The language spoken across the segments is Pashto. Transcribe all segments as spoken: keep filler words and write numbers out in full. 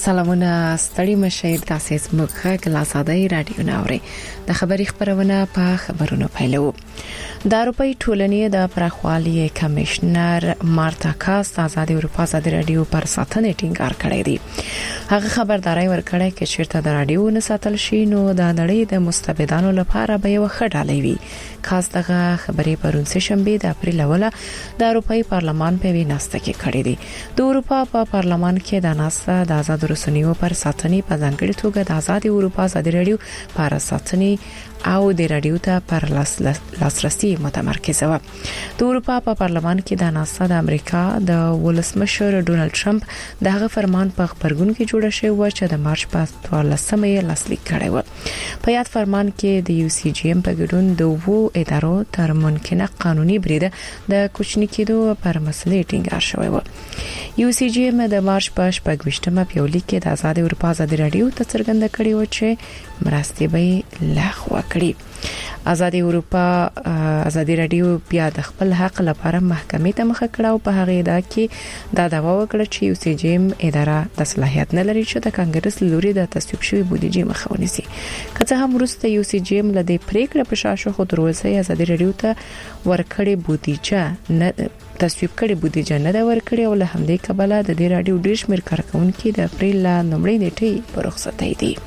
سلامونه ستړي مشه تاسو زموږ غږ لا ساده رادیو ناوړي د خبري خبرونه په خبرونو پیلو د اروپאי ټولنې د پرخوالي کمشنر مارتا کاست آزاد اروپا صدر رادیو پر ساتنې ټینګار کړی دی. هغه خبرداري ورکړی چې چیرته د رادیو نه ساتل شي نو د نړۍ د مستبدانو لپاره به یو خډالې وي. کاست دغه خبرې پرون سه شنبه د اپریل اوله د اروپאי پارلمان په ویناسته کې کړې دي. د اروپا په پارلمان کې د ناسا د آزاد رسنیو پر ساتنې په ځانګړي توګه د آزاد اروپا صدر رادیو پر ساتنې او د رادیو ته پر لاسرسي متمرکز و. د اروپا په پارلمان کې د ناسا د امریکا د ولسمشر ډونالد ټرمپ دغه فرمان په خبرګون کې جوړ شوی و چې د مارچ په څوارلسمه لاسلیک کړی و. په یاد فرمان کې د یو سی جی ام په ګډون د وو ادارو تر ممکنه قانوني بریده د کوچنی کېدو پر مسلې ټینګار شوی و. یو سی جی ام د مارچ په شپږمه پیولې کې د آزاد اروپا صدر رادیو ته څرګنده کړی و چې مرستې به لغوه کړي. آزاد اروپا آزاد رادیو بیا د خپل حق لپاره محکمې ته مخ کړه او په هغه دا کې دا دعوا وکړه چې یو سی جی ام اداره د صلاحیت نه لري چې د کانګرس لوري د تصویب شوی بودیجه مخه ونیسي. که څه هم وروسته یو سی جی ام لدې پریکړه په شاشه خو دروازه آزاد رادیو ته ورکړې بودیجه نه تصویب کړي بودیجه نه دا ورکړي او له همدې کبله د دې رادیو ډیر شمېر کارکونکو د اپریل لومړۍ نیټې په رخصتۍ دي.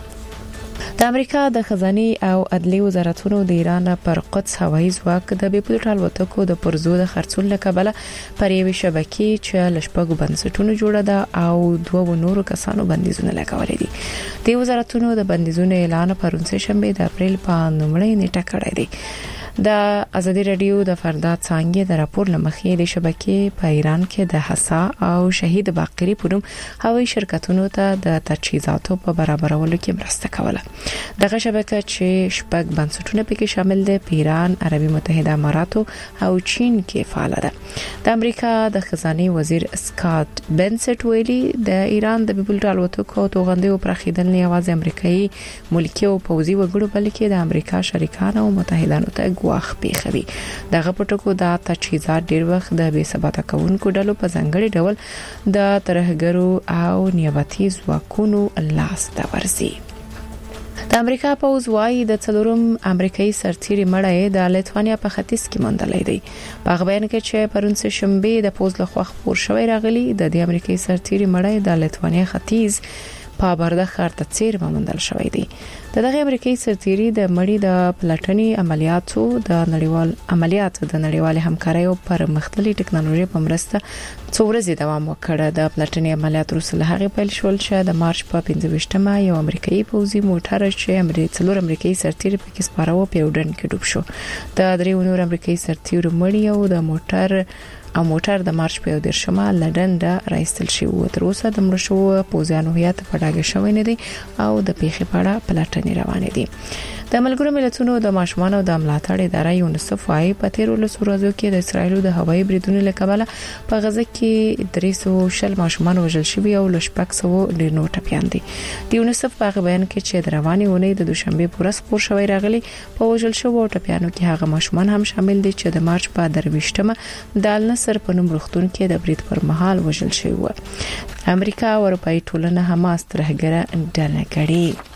د امریکا د خزانه او عدلي وزارتونو د ایران پر قدس هوایي ځواک د بیپلوټ الوتکو د پرزو د خرڅول لکبله پر یوې شبکې چې لشپږو بنسټونو جوړه ده او دوه نورو کسانو بندیزونه لګولې دي. د وزارتونو د بندیزونو اعلان پرون سه شنبه د اپریل په لومړۍ نیټه کړی دی. د ازادي رادیو د فردات څنګه د راپور لمخې د شبکې په ایران کې د حسا او شهید باقری پروم هوایي شرکتونو ته د تجهیزاتو په برابرولو کې مرسته کوله. دغه شبکه چې شپږ بنسټونه پکې شامل دي په ایران، عربي متحده اماراتو او چین کې فعال ده. د امریکا د خزانه وزیر سکاٹ بنسټ ویلي د ایران د بیپلوټ الوتکو او توغندیو پراخیدل نه یوازې امریکایي ملکی او پوځي وګړو بلکې د امریکا شریکانو او متحدانو ته واخ پیخوي. دغه پټکو د تجهیزات ډیر وخت د بې ثباته کوونکو ډلو په ځانګړي ډول د ترهګرو او نیابتي ځواکونو لاس ته ورسي. د امریکا پوز وايي د څلورم امریکایي سرتیري مړی د لیتوانیا په ختیځ کې موندلې دی. په بیان کې چې پرون سه شنبه د پوز له خوا خبر شوی راغلی د دې امریکایي سرتیري مړی د لیتوانیا ختیځ په برده ښار ته چیر موندل شوی دی. دغه امریکایي سرتیري د مړی د پلاتنی عملیاتو د نړیوال عملیاتو د نړیوال همکارۍ پر مختلفي ټکنالوژي په مرسته څو ورځې دوام وکړ. د پلاتنی عملیاتو وروسته هغه پیل شول چې د مارچ په پنځه یو امریکایي پوځي موټر چې امریکا څلور امریکایي سرتیري پکې سپارو په یوډن کې ډوب شو. د درې نور امریکایي سرتیرو مړی او د موټر او موټر د مارچ په دیرشمه لندن د راځل شي او تر اوسه د مرشو پوزیانو هیات په ډاګه شوی نه دي او د پیښې په اړه پلټنې روانې دي. د ملګرو ملتونو د ماشومان او د ملاتړ ادارې یونیسف وايي په تیر ولس ورځو کې د اسرایل د هوایي بریدونو لکبله په غزه کې درې سوه شل ماشومان وژل شوي او لشپږ سوه ډیر نور ټپيان دي. د یونیسف په بیان کې چې د رواني اونۍ د دوشنبه پورس خبر شوی راغلی په وژل شوو ټپيانو کې هغه ماشومان هم شامل دي چې د مارچ په درويشتمه د النصر په نوم روغتون کې د برید پر مهال وژل شوی و. امریکا او اروپאי ټولنه حماس ترهګره ډله کړي.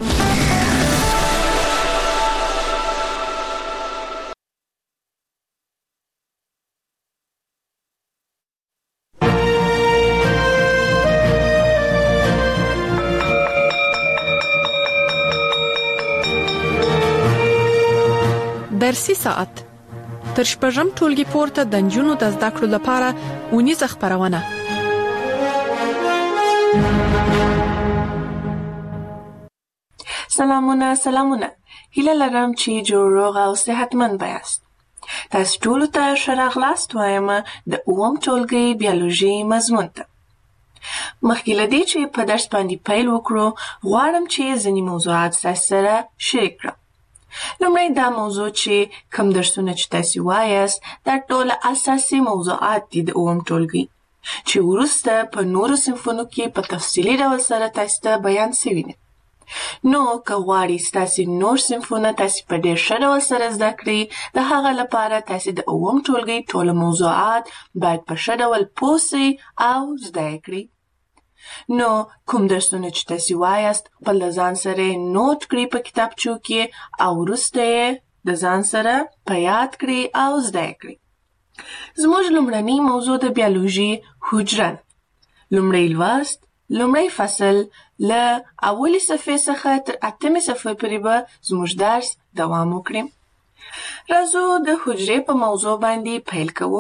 درسي ساعت تر شپږم ټولګي پورته د نجونو د زده کړو لپاره ونیزه خبرونه. سلامونه سلامونه هیله لرم چې جوړ روغ او صحتمند یاست. تاسو ټول ته ښه راغلاست وایم د اووم ټولګي بیولوژي مضمون ته. مخکې له دې چې په درس باندې پیل وکړو غواړم چې ځینې موضوعات تاسو سره شریک کړم. لومړی دا موضوع چې کوم درسونه چې تاسو وایاست دا ټول اساسي موضوعات دي د اووم ټولګي چې وروسته په نورو صنفونو کې په تفصیلي ډول سره تاسو ته بیان شوي دي. نو که غواړئ ستاسو نور صنفونه تاسو په ډېر ښه ډول سره زده کړئ د هغه لپاره تاسو د اووم ټولګي ټول موضوعات باید په ښه ډول پوه سئ او زده یې کړئ. نو کوم درسونه چې تاسو وایاست خپل د ځان سره نوٹ کړئ په کتابچو کې او وروسته یې د ځان سره په یاد کړئ او زده کړئ. زموږ لومړنی موضوع د بیولوژي حجره ده. لومړی لوست، لومړی فصل له اولې صفحې څخه تر اتمې صفحې پورې به زموږ درس دوام وکړي. راځو د حجرې په موضوع باندې پیل کوو.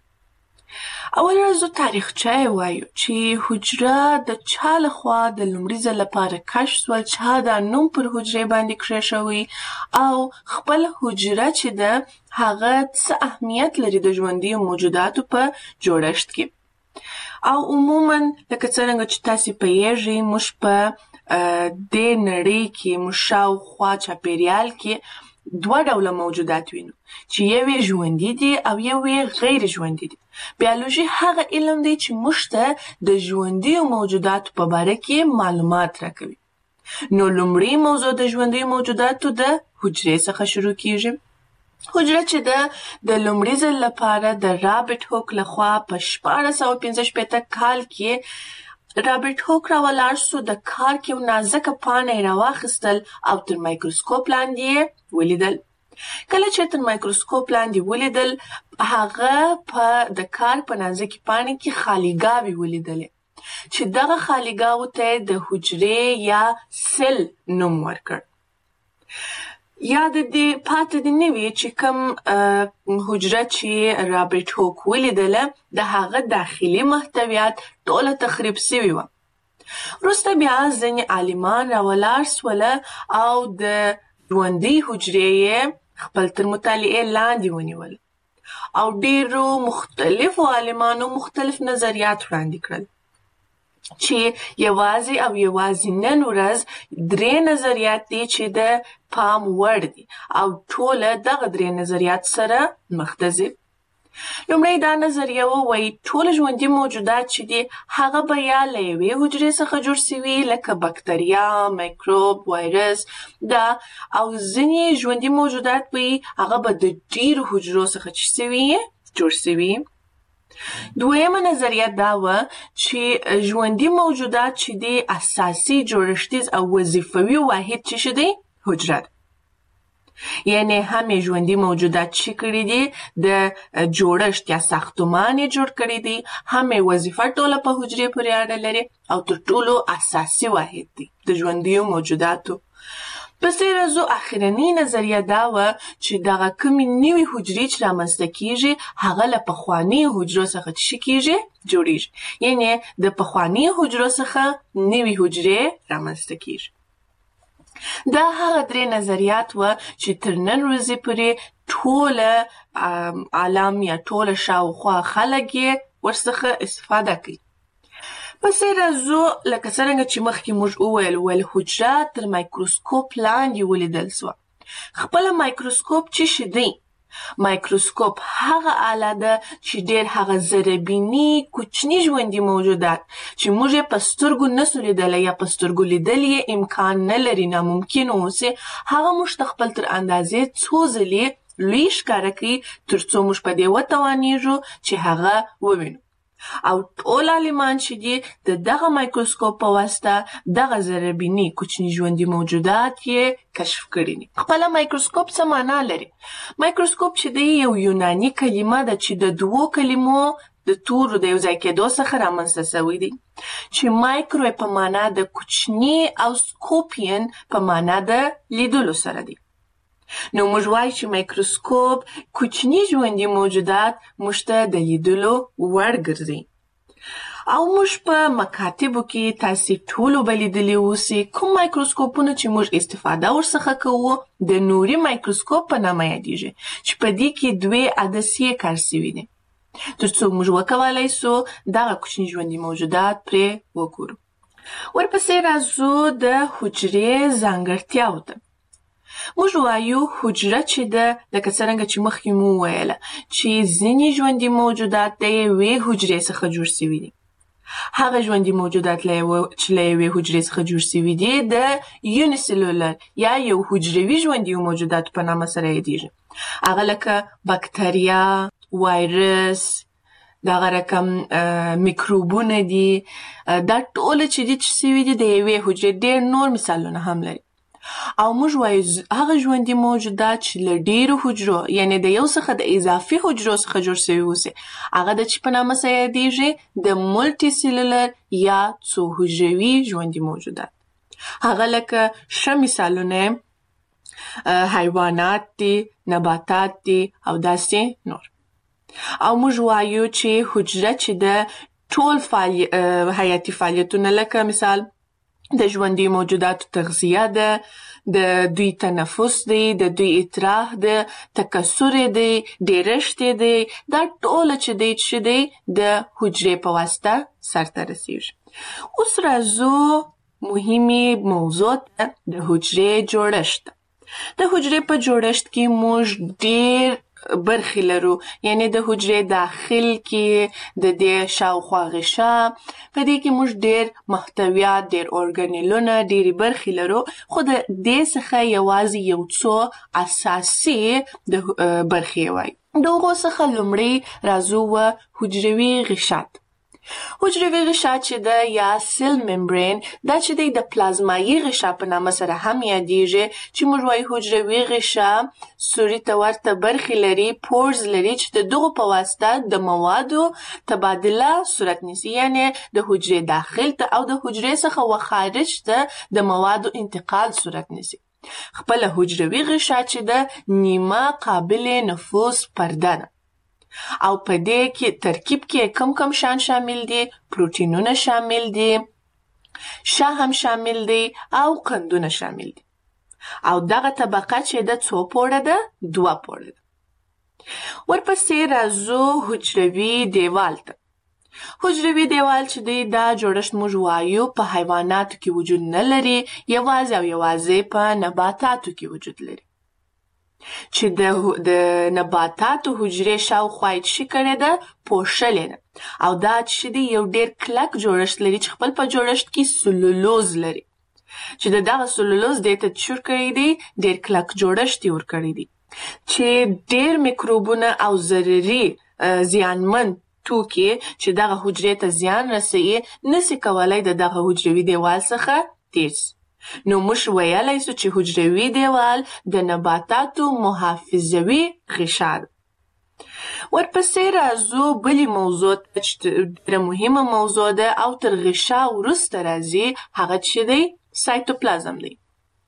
اول راځو تاریخچه وایو چې حجره د چا لخوا د لومړي ځل لپاره کشف شول، چا دا نوم پر حجرې باندې کېښوی او خپل حجره چې ده هغه څه اهمیت لري د ژوندي موجوداتو په جوړښت کې. او عموما لکه څرنګه چې تاسو پوهیږئ موږ په دې نړۍ کې موږ شاوخوا چاپیریال کې دوه ډوله موجودات وینو چې یو یې ژوندي دي او یو یې غیر ژوندي دي. بیولوژي هغه علم دی چې موږ ته د ژوندي موجوداتو په باره کې معلومات راکوي. نو لومړی موضوع د ژوندي موجوداتو د حجرې څخه شروع کیږي. حجره چې ده د لومړي ځل لپاره د رابرټ هوک لخوا په شپاړس سوه پنځه شپېته کال کې رابرټ هوک راولاړ سو. د کارک یو نازکه پاڼه یې راواخیستل او تر مایکروسکوپ لاندې یې ولیدل. کله چې تر مایکروسکوپ لاندې ولیدل هغه په د کارک په نازکې پاڼې کې خالیګاوې ولیدلې چې دغه خالیګاوو ته د حجرې یا سل نوم ورکړ. یاد دې پاتې دې نه وي چې کوم حجره چې رابرټ هوک ولیدله د هغه داخلي محتویات ټوله تخریب سوي وه. وروسته بیا ځینې عالمان راولاړ سوله او د ژوندۍ حجرې یې خپل تر مطالعې لاندې ونیول او ډېرو مختلفو عالمانو مختلف نظریات وړاندې کړل چې یوازې او یوازې نن ورځ درې نظریات دي چې د پام وړ دي او ټوله دغه درې نظریات سره مخ ته ځي. لومړی دا نظریه وایي ټول ژوندي موجودات چې دي هغه به یا له یوې حجرې څخه جوړ سوي لکه بکتریا، میکروب، وایرس دا، او ځینې ژوندي موجودات به هغه به د ډېرو حجرو څخه چې سوي جوړ سوي. دویمه نظریه دا وه چې ژوندي موجودات چې دي اساسي جوړښتیز او وظیفوي واحد چې شه دی حجره ده. یعنی هم ژوندي موجودات چې کړي دي د جوړښت یا ساختمان یې جوړ کړي دي، هم وظیفه ټوله په حجرې پورې اړه لري او تر ټولو اساسي واحد دی د ژوندیو موجوداتو. پسې راځو اخرنۍ نظریه دا وه چې دغه کومې نوې حجرې چې رامنځته کیږي هغه له پخوانیو حجرو څخه څه کیږي جوړیږي، یعنی د پخوانیو حجرو څخه نوې حجرې رامنځته کیږي. دا هغه درې نظریات وه چې تر نن ورځې پورې ټوله عالم یا ټوله شاوخوا خلک یې ورڅخه استفاده کوي. پسې راځو لکه څرنګه چې مخکې موږ وویل ول حجره تر مایکروسکوپ لاندې ولیدل سوه. خپله مایکروسکوپ څه شی دی؟ مایکروسکوپ هغه آله ده چې ډېر هغه ذرهبیني کوچني ژوندي موجودات چې موږ یې په سترګو نسو لیدلی یا په سترګو لیدل یې امکان نه لري، ناممکن اوسي، هغه موږ ته خپل تر اندازې څو ځلې لوی ښکاره کوي تر څو موږ په دې وتوانیږو چې هغه ووینو. او ټول عالمان چې دي د دغه مایکروسکوپ په واسطه دغه ذرهبیني کوچني ژوندي موجودات یې کشف کړي دي. خپله مایکروسکوپ څه معنا لري؟ مایکروسکوپ چې دی یو یوناني کلمه ده چې د دوو کلمو د تورو د یو ځای کېدو څخه رامنځته سوی دی چې مایکرو په معنا د کوچني او سکوپین په معنا د لیدلو سره دی. نو موږ وایو چې مایکروسکوپ کوچني ژوندي موجودات موږ ته د لیدلو وړ ګرځي. او موږ په مکاتبو کې تاسې ټولو به لیدلي اوسي کوم مایکروسکوپونه چې موږ استفاده ورڅخه کوو د نوري مایکروسکوپ په نامه یادیږي چې په دې کې دوې عدسیې کار سوي دي تر څو موږ وکولای سو دغه کوچني ژوندي موجودات پرې وګورو. ورپسې راځو د حجرې ځانګړتیاو ته. موږ وایو حجره چې ده لکه څرنګه چې مخکې مو وویله چې ځینې ژوندي موجودات د یوې حجرې څخه جوړ سوي دي. هغه ژوندي موجودات چې له یوې حجرې څخه جوړ سوي دي د یونیسلولر یا یو حجروي ژوندي موجوداتو په نامه سره یادیږي. هغه لکه بکتریا، وایرس، دغه رقم میکروبونه دي، دا ټول چې دي چې سوي دي د یوې حجرې. ډېر نور مثالونه هم لري. او موږ وایو هغه ژوندي موجودات چې له ډېرو حجرو یعنې د یو څخه د اضافي حجرو څخه جوړ شوي اوسي، هغه د چې په نامه څه یادیږي؟ د مولټي سیلولر یا څو حجروي ژوندي موجودات. هغه لکه ښه مثالونه حیوانات دي، نباتات دي او داسې نور. او موږ وایو چې حجره چې د ټول فعالی... حیاتي فعالیتونه لکه مثال د ژوندي موجوداتو تغذیه ده، د دوی تنفس دی، د دوی اطراح ده، تکثر دی، ډیرشت دی، دا ټول چې دی چې دی د حجرې په واسطه سرته رسیږي. اوس راځو مهمه موضوع ده د حجرې جوړښت. د حجرې په جوړښت کې موږ ډیر برخې لرو، یعنی د حجرې داخل کې د دې شاوخوا غشا، په دې کې موږ ډیر محتویات، ډیر ارګانیلونه، ډیرې برخې لرو، خو د دې څخه یوازې یو څو اساسي د برخې وایي. د هغو څخه لومړی راځو و حجروي غشات. حجروي غشا چې ده یا سیل ممبرین، دا چې دی د پلازمایي غشا په نامه سره هم یادیږي، چې موږ وایي حجروي غشا سوري ته ورته برخې لري، پورز لري، چې د دغو په واسطه د موادو تبادله صورت نیسي، یعنی د حجرې داخل ته او د حجرې څخه و خارج ته د موادو انتقال صورت نیسي. خپله حجروي غشا چې ده نیمه قابل نفوذ پرده ده، او په دې کې ترکیب کې کم کم شان شامل دي، پروتینونه شامل دي، شا هم شامل دي او قندونه شامل دي. او دغه طبقه چې د څو پوړه ده؟ دوه پوړه ده. ورپسې راځو حجروي دیوال ته. حجروي دیوال چې دی دا جوړښت موږ وایو په حیواناتو کې وجود نه لري، یوازې او یوازې په نباتاتو کې وجود لري، چې د د نباتاتو حجرې شاوخوا یې څه کړې ده؟ پوښلې ده. او دا چې دی یو ډېر کلک جوړښت لري چې خپل په جوړښت کې سلولوز لري، چې د دغه سلولوز دې ته څه کړی دی؟ ډېر کلک جوړښت یې ورکړی دی، چې ډېر میکروبونه او ضرري زیانمن توکي چې دغه حجرې ته زیان رسوي نسي کولی د دغه حجروي دیوال څخه تېر شي. نو موږ ویلی سو چې حجروي دیوال د نباتاتو محافظوي غشا ده. ورپسې راځو بلې موضوع ته چې ډېره مهمه موضوع ده او تر غشا وروسته راځي، هغه چې دی سایتوپلازم دی.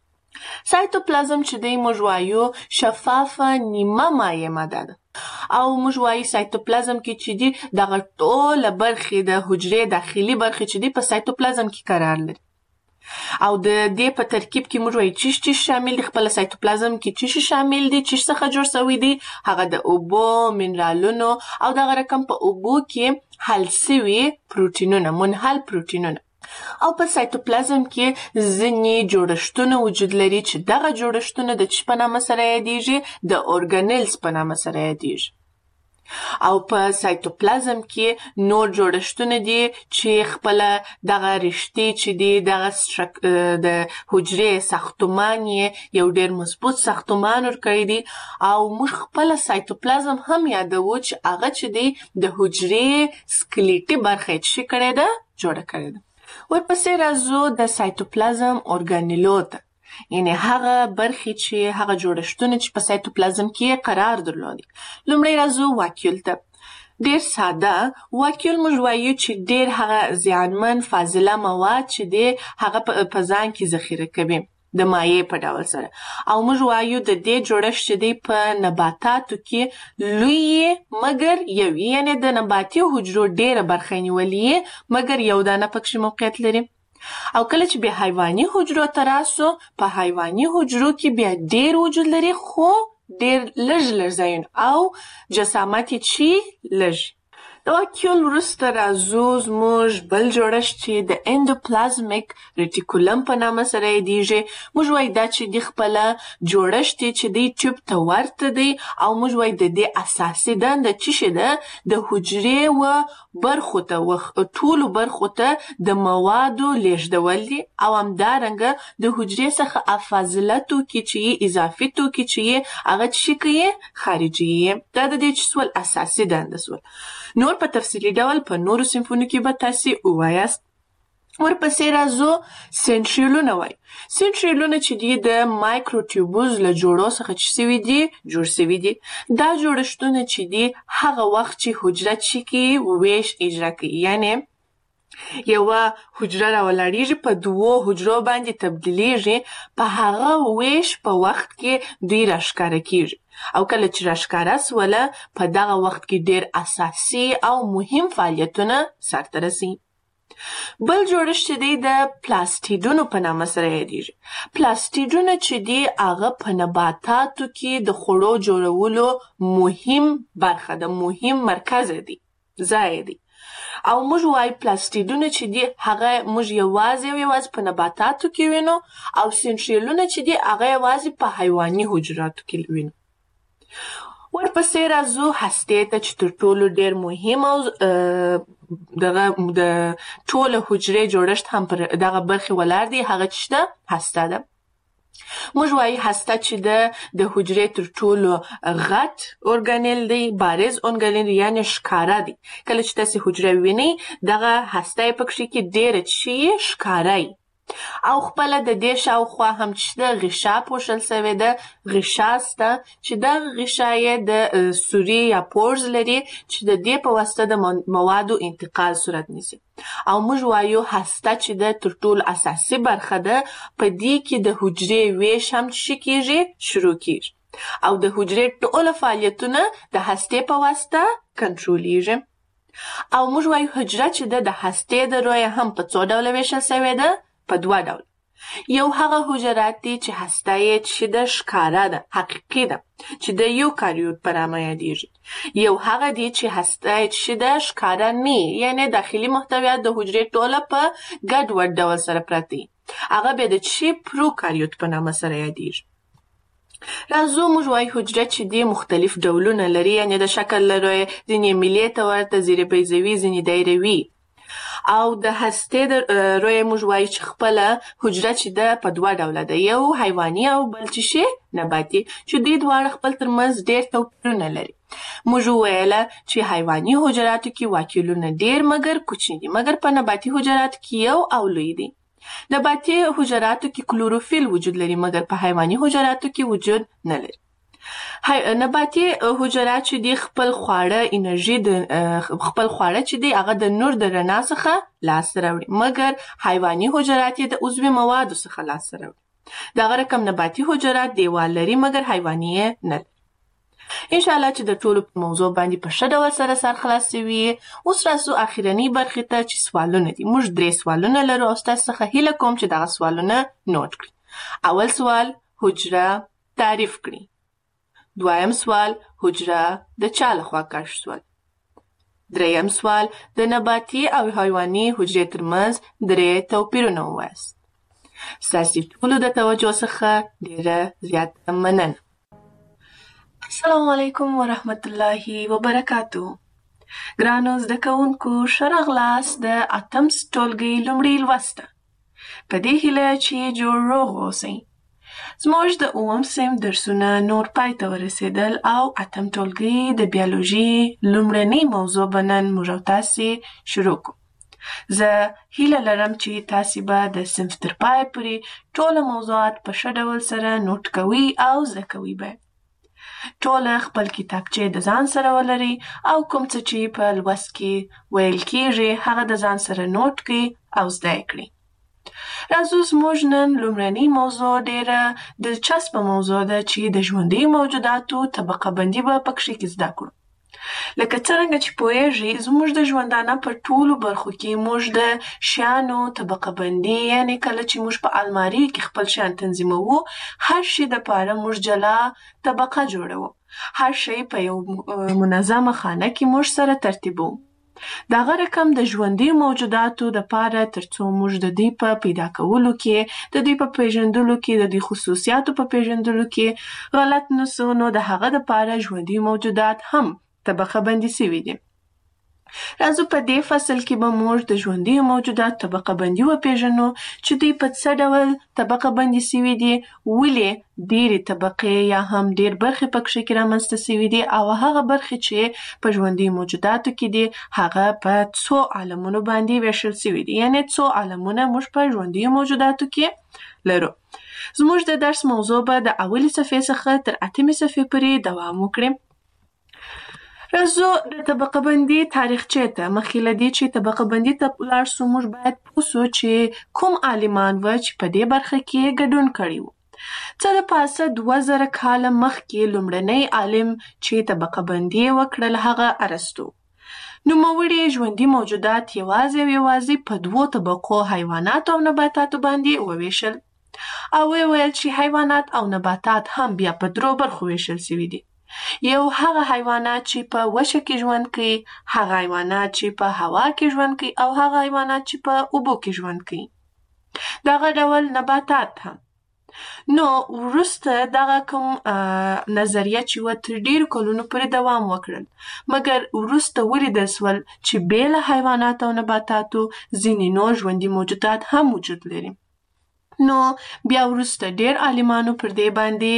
سایتوپلازم چې دی موږ وایو شفافه نیمه مایع ماده ده، او موږ وایو سایتوپلازم کې چې دی دغه ټوله برخې د حجرې داخلي برخې چې دی په سایتوپلازم کې قرار لري. او د دې په ترکیب کې موږ وایو چیش چیش شامل دي. خپل سایتوپلازم کې چیش شامل دي، چیش څخه جوړ شوی دي، هغه د اوبو، منرالونو او دغه رقم په اوبو کې حل شوي پروتینونه، منحل پروتینونه. او په سایتوپلازم کې ځینې جوړښتونه وجود لري چې دغه جوړښتونه د چی په نامه سره یادیږي؟ د ارګانیلز په نامه سره یادیږي. او په سایتوپلازم کې نور جوړښتونه دي چې خپله دغه رشتې چې دي دغه د حجرې ساختمان یې یو ډېر مضبوط ساختمان ورکړی دی. او موږ خپله سایتوپلازم هم یادوو چې هغه چې دی د حجرې سکلیټي برخه یې څه کړې ده؟ جوړه کړې ده. ورپسې راځو د سایتوپلازم ارګانیلو ته، یعنی هغه برخې چې هغه جوړښتونه چې په سایتوپلازم کې قرار درلودي. لومړی راځو واکیول ته. ډېر ساده واکیول موږ وایو چې ډېر هغه زیانمن فاضله مواد چې دی هغه په ځان کې ذخیره کوي د مایع په ډول سره. او موږ وایو د دې جوړښت چې دی په نباتاتو کې لوی مګر یو، یعنی د نباتي حجرو ډېره برخه نیولې مګر یو دانه پکښې موقعیت لري. او کله چې بیا حیواني حجرو ته راسو، په حیواني حجرو کې بیا ډېر وجود لري خو ډېر لږ لږ ځایونه او جسامت یې چې لږ. د واکیول وروسته راځو زموږ بل جوړښت چې د اندوپلازمیک ریټیکولم په نامه سره یادیږي. موږ وایو دا چې د خپله جوړښت یې چې دی ټیوب ته ورته دی، او موږ وایو د دې اساسي دنده څه شی ده؟ د حجرې و برخو ته و ټولو برخو ته د موادو لیږدول دي، او همدارنګه د حجرې څخه افاضله توکي چې یې اضافي توکي چې یې هغه څه کوي؟ خارجي یې. دا د دې چې سول اساسي دنده سول. نور نور په تفصیلي ډول په نورو صنفونو کې به تاسې ووایاست. ورپسې راځو سنټریولونه وایي. سنټریولونه چې دي د مایکروټیوبوز له جوړو څخه چې سوي دي جوړ سوي دي. دا جوړښتونه چې دي هغه وخت چې حجره چې کې ویش اجرا کوي، یعنې یوه حجره راولاړیږي په دوو حجرو باندې تبدیلیږي، په هغه ویش په وخت کې دوی راښکاره کیږي، او کله چې راښکاره سوله په دغه وخت کې ډېر اساسي او مهم فعالیتونه سرته رسي. بل جوړښت چې دی د پلاستیډونو په نامه سره یادیږي. پلاستیډونه چې دی هغه په نباتاتو کې د خوړو جوړولو مهم برخه ده، مهم مرکز دی، ځای دی. او موږ وایو پلاستیډونه چې دی هغه موږ یوازې او یوازې په نباتاتو کې وینو، او سنټریولونه چې دی هغه یوازې په حیواني حجراتو کې وینو. ورپسې راځو هستې ته چې تر ټولو ډېر مهم او دغه د ټوله حجرې جوړښت هم پر دغه برخې ولاړ دی، هغه چې ده هسته ده. موږ وایو هسته چې ده د حجرې تر ټولو غټ ارګانیل دی، بارز ارګانیل یعنې ښکاره دی. کله چې تاسې حجره وینئ دغه هسته یې پکښې کې ډېره چې ښکاره وي، او خپله د دې شاوخوا هم چې ده غشا پوښل سوې ده، غشا سته چې دغه غشا یې د سوري یا پورز لري چې د دې په واسطه د موادو انتقال صورت نیسي. او موږ وایو هسته چې ده تر ټولو اساسي برخه ده، په دې کې د حجرې ویش هم چې کیږي شروع کیږي، او د حجرې ټوله فعالیتونه د هستې په واسطه کنټرولیږي. او موږ وایو حجره چې ده د هستې د رویه هم په څو ډوله ویشل سوې ده، په دوه ډول. یو هغه حجرات دي چې هسته یې چې ده ښکاره ده، حقیقي ده، چې د یوکاریوت په نامه یادیږي. یو هغه دي چې هسته یې چې ده ښکاره نه وي، یعنې داخلي محتویات د حجرې ټوله په ګډوډ ډول سره پراته وي، هغه بیا د چې پروکاریوت په نامه سره یادیږي. راځو موږ وایو حجره چې دي مختلف ډولونه لري، یعنې د شکل له رویې ځینې میلې ته ورته، ځینې بیضوي، ځینې دایروي. او د هستې د رویې موږ وایو چې خپله حجره چې ده په دوه ډوله ده، یو حیواني او بل چې شي نباتي، چې دوی دواړه خپل ترمنځ ډېر توپیرونه لري. موږ وویله چې حیواني حجراتو کې واکیولونه ډېر مګر کوچني دي، مګر په نباتي حجراتو کې یو او لوی دي. نباتي حجراتو کې کلوروفیل وجود لري، مګر په حیواني حجراتو کې وجود نه لري. نباتي حجرات چې دي خپل خواړه انرژي د خپل خواړه چې دي هغه د نور د رڼا څخه لاسته راوړي، مګر حیواني حجرات یې د عضوي موادو څخه لاسته راوړي. دغه رقم نباتي حجرات دیوال لري، مګر حیواني یې نه لري. انشاءالله چې د ټولو په موضوع باندې په ښه ډول سره سر خلاص وي. اوس راځو اخرنۍ برخې ته چې سوالونه دي. موږ درې سوالونه لرو او ستاسو څخه هیله کوم چې دغه سوالونه نوټ کړئ. اول سوال حجره تعریف کړئ. دویم سوال حجره د چا لخوا کشف شول. دریم سوال د نباتي او حیواني حجرې ترمنځ درې توپیرونه ووایاست. ستاسو ټولو د توجه څخه ډېره زیاته مننه. السلام علیکم ورحمت الله وبرکاتو. ګرانو زده کوونکو، ښه راغلاست د اتم ټولګي لومړۍ لوست ته. په دې هیله چې جوړ روغ اوسئ. زموږ د اووم صنف درسونه نور پای ته ورسېدل او اتم ټولګي د بیولوژي لومړنۍ موضوع به نن موږ او تاسې شروع کړو. زه هیله لرم چې تاسې به د صنف تر پایه پورې ټوله موضوعات په ښه ډول سره نوټ کوئ او زده کوئ به. ټوله خپل کتابچې د ځان سره ولرئ او کوم څه چې په لوست کې ویل کېږي هغه د ځان سره نوټ کړئ او زده یې کړئ. راځو زموږ نن لومړنۍ موضوع ډېره دلچسپه موضوع ده چې د ژوندیو موجوداتو طبقه بندي به پکښې کې زده کړو. لکه څرنګه چې پوهیږئ زموږ د ژوندانه په ټولو برخو کې موږ د شیانو طبقه بندي، یعنې کله چې موږ په المارۍ کې خپل شیان تنظیموو هر شي دپاره موږ جلا طبقه جوړوو. هر شی په یو منظمه خانه کې موږ سره ترتیبوو. دغه رقم د ژوندیو موجوداتو دپاره تر څو موږ د دوی په پیدا کولو کې، د دوی په پیژندلو کې، د دوی خصوصیاتو په پیژندلو کې غلط نسو، نو د هغه دپاره ژوندي موجودات هم طبقه بندي سوي دي. راځو په دې فصل کې به موږ د ژوندیو موجوداتو طبقه بندي وپېژنو چې دوی په څه ډول طبقه بندي سوي دي، ولې ډېرې طبقې یا هم ډېر برخې پکښې کې رامنځته سوي دي، او هغه برخې چې په ژوندیو موجوداتو کې دي هغه په څو عالمونو باندې ویشل سوي دي. یعنې څو عالمونه موږ په ژوندیو موجوداتو کې لرو. زموږ د درس موضوع به د اولې صفحې څخه تر اتمې صفحې پورې دوام وکړي. راځو د طبقه بندي تاریخچې ته. مخکې له دې چې طبقه بندي ته ولاړ سو، موږ باید پوه سو چې کوم عالمان و چې په دې برخه کې ګډون کړی و. څه د پاسه دوه زره کاله مخکې لومړنی عالم چې طبقه بندي یې وکړل هغه ارسطو. نوموړي ژوندي موجودات یوازې او یوازې په دوو طبقو حیوانات او نباتاتو باندې وویشل، او ویل چې حیوانات او نباتات هم بیا په درو برخو ویشل سوي دي. یو هغه حیوانات چې په وچه کې ژوند کوي، هغه حیوانات چې په هوا کې ژوند کوي، او هغه حیوانات چې په اوبو کې ژوند کوي. دغه ډول نباتات هم. نو وروسته دغه کوم نظریه چې و تر ډېرو کلونو پورې دوام وکړل، مګر وروسته ولیدل سول چې بې له حیواناتو او نباتاتو ځینې نور ژوندي موجودات هم وجود لري. نو بیا وروسته ډېر عالمانو پر دې باندې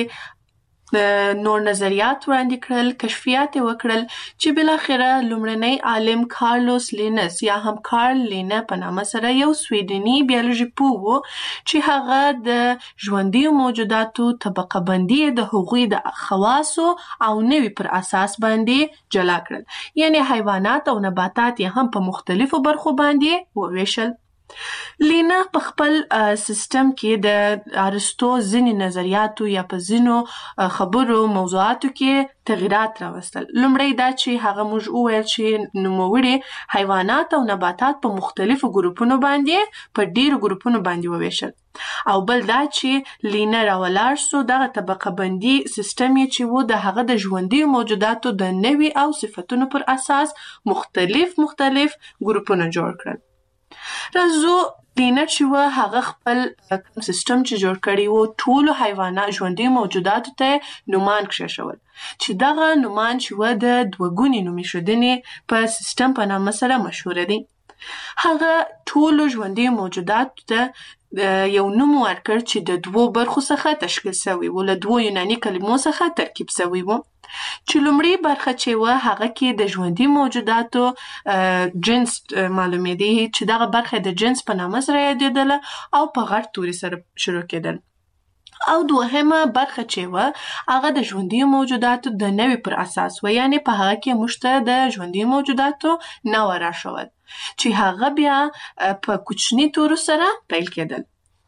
نور نظریات وړاندې کړل، کشفیات یې وکړل چې بالاخره لومړنی عالم کارلوس لینس یا هم کارل لینه په نامه سره یو سویډني بیولوژي پوه و چې هغه د ژوندیو موجوداتو طبقه بندي د هغوی د خواصو او نوي پر اساس باندې جلا کړل. یعنې حیوانات او نباتات یې هم په مختلفو برخو باندې وویشل. لینا په خپل سیستم کې د ارسطو ځینې نظریاتو یا په ځینو خبرو موضوعاتو کې تغییرات راوستل. لومړی دا چې هغه موږ وویل چې نوموړي حیوانات او نباتات په مختلفو ګروپونو باندې په ډیرو ګروپونو باندې وویشل، او بل دا چې لینا راولاړ سو دغه طبقه بندي سیستم یې چې و د هغه د ژوندیو موجوداتو د نوي او صفتونو پر اساس مختلف مختلف ګروپونه جوړ کړل. راځو لینا چې و هغه خپل سیستم چې جوړ کړی و ټولو حیوانات ژوندي موجوداتو ته نومان کښېښول، چې دغه نومان چې و د دوه ګونې نوم ایښودنې په سیستم په نامه سره مشهوره دی. هغه ټولو ژوندي موجوداتو ته یو نوم ورکړ چې د دوو برخو څخه تشکیل شوی و، له دوو یوناني کلمو څخه ترکیب شوی و. چې لومړی برخه چې و هغه کې د ژوندي موجوداتو جنس معلومېدی چې دغه برخه د جنس په نامه سره یادېدله او په غټ توري سره شروع کېدل. او دوهمه برخه چې و هغه د ژوندي موجوداتو د نوي پر اساس و، یعنې په هغه کې موږ ته د ژوندي موجوداتو نوع راښول چې هغه بیا په کوچني تورو سره پیل کېدل.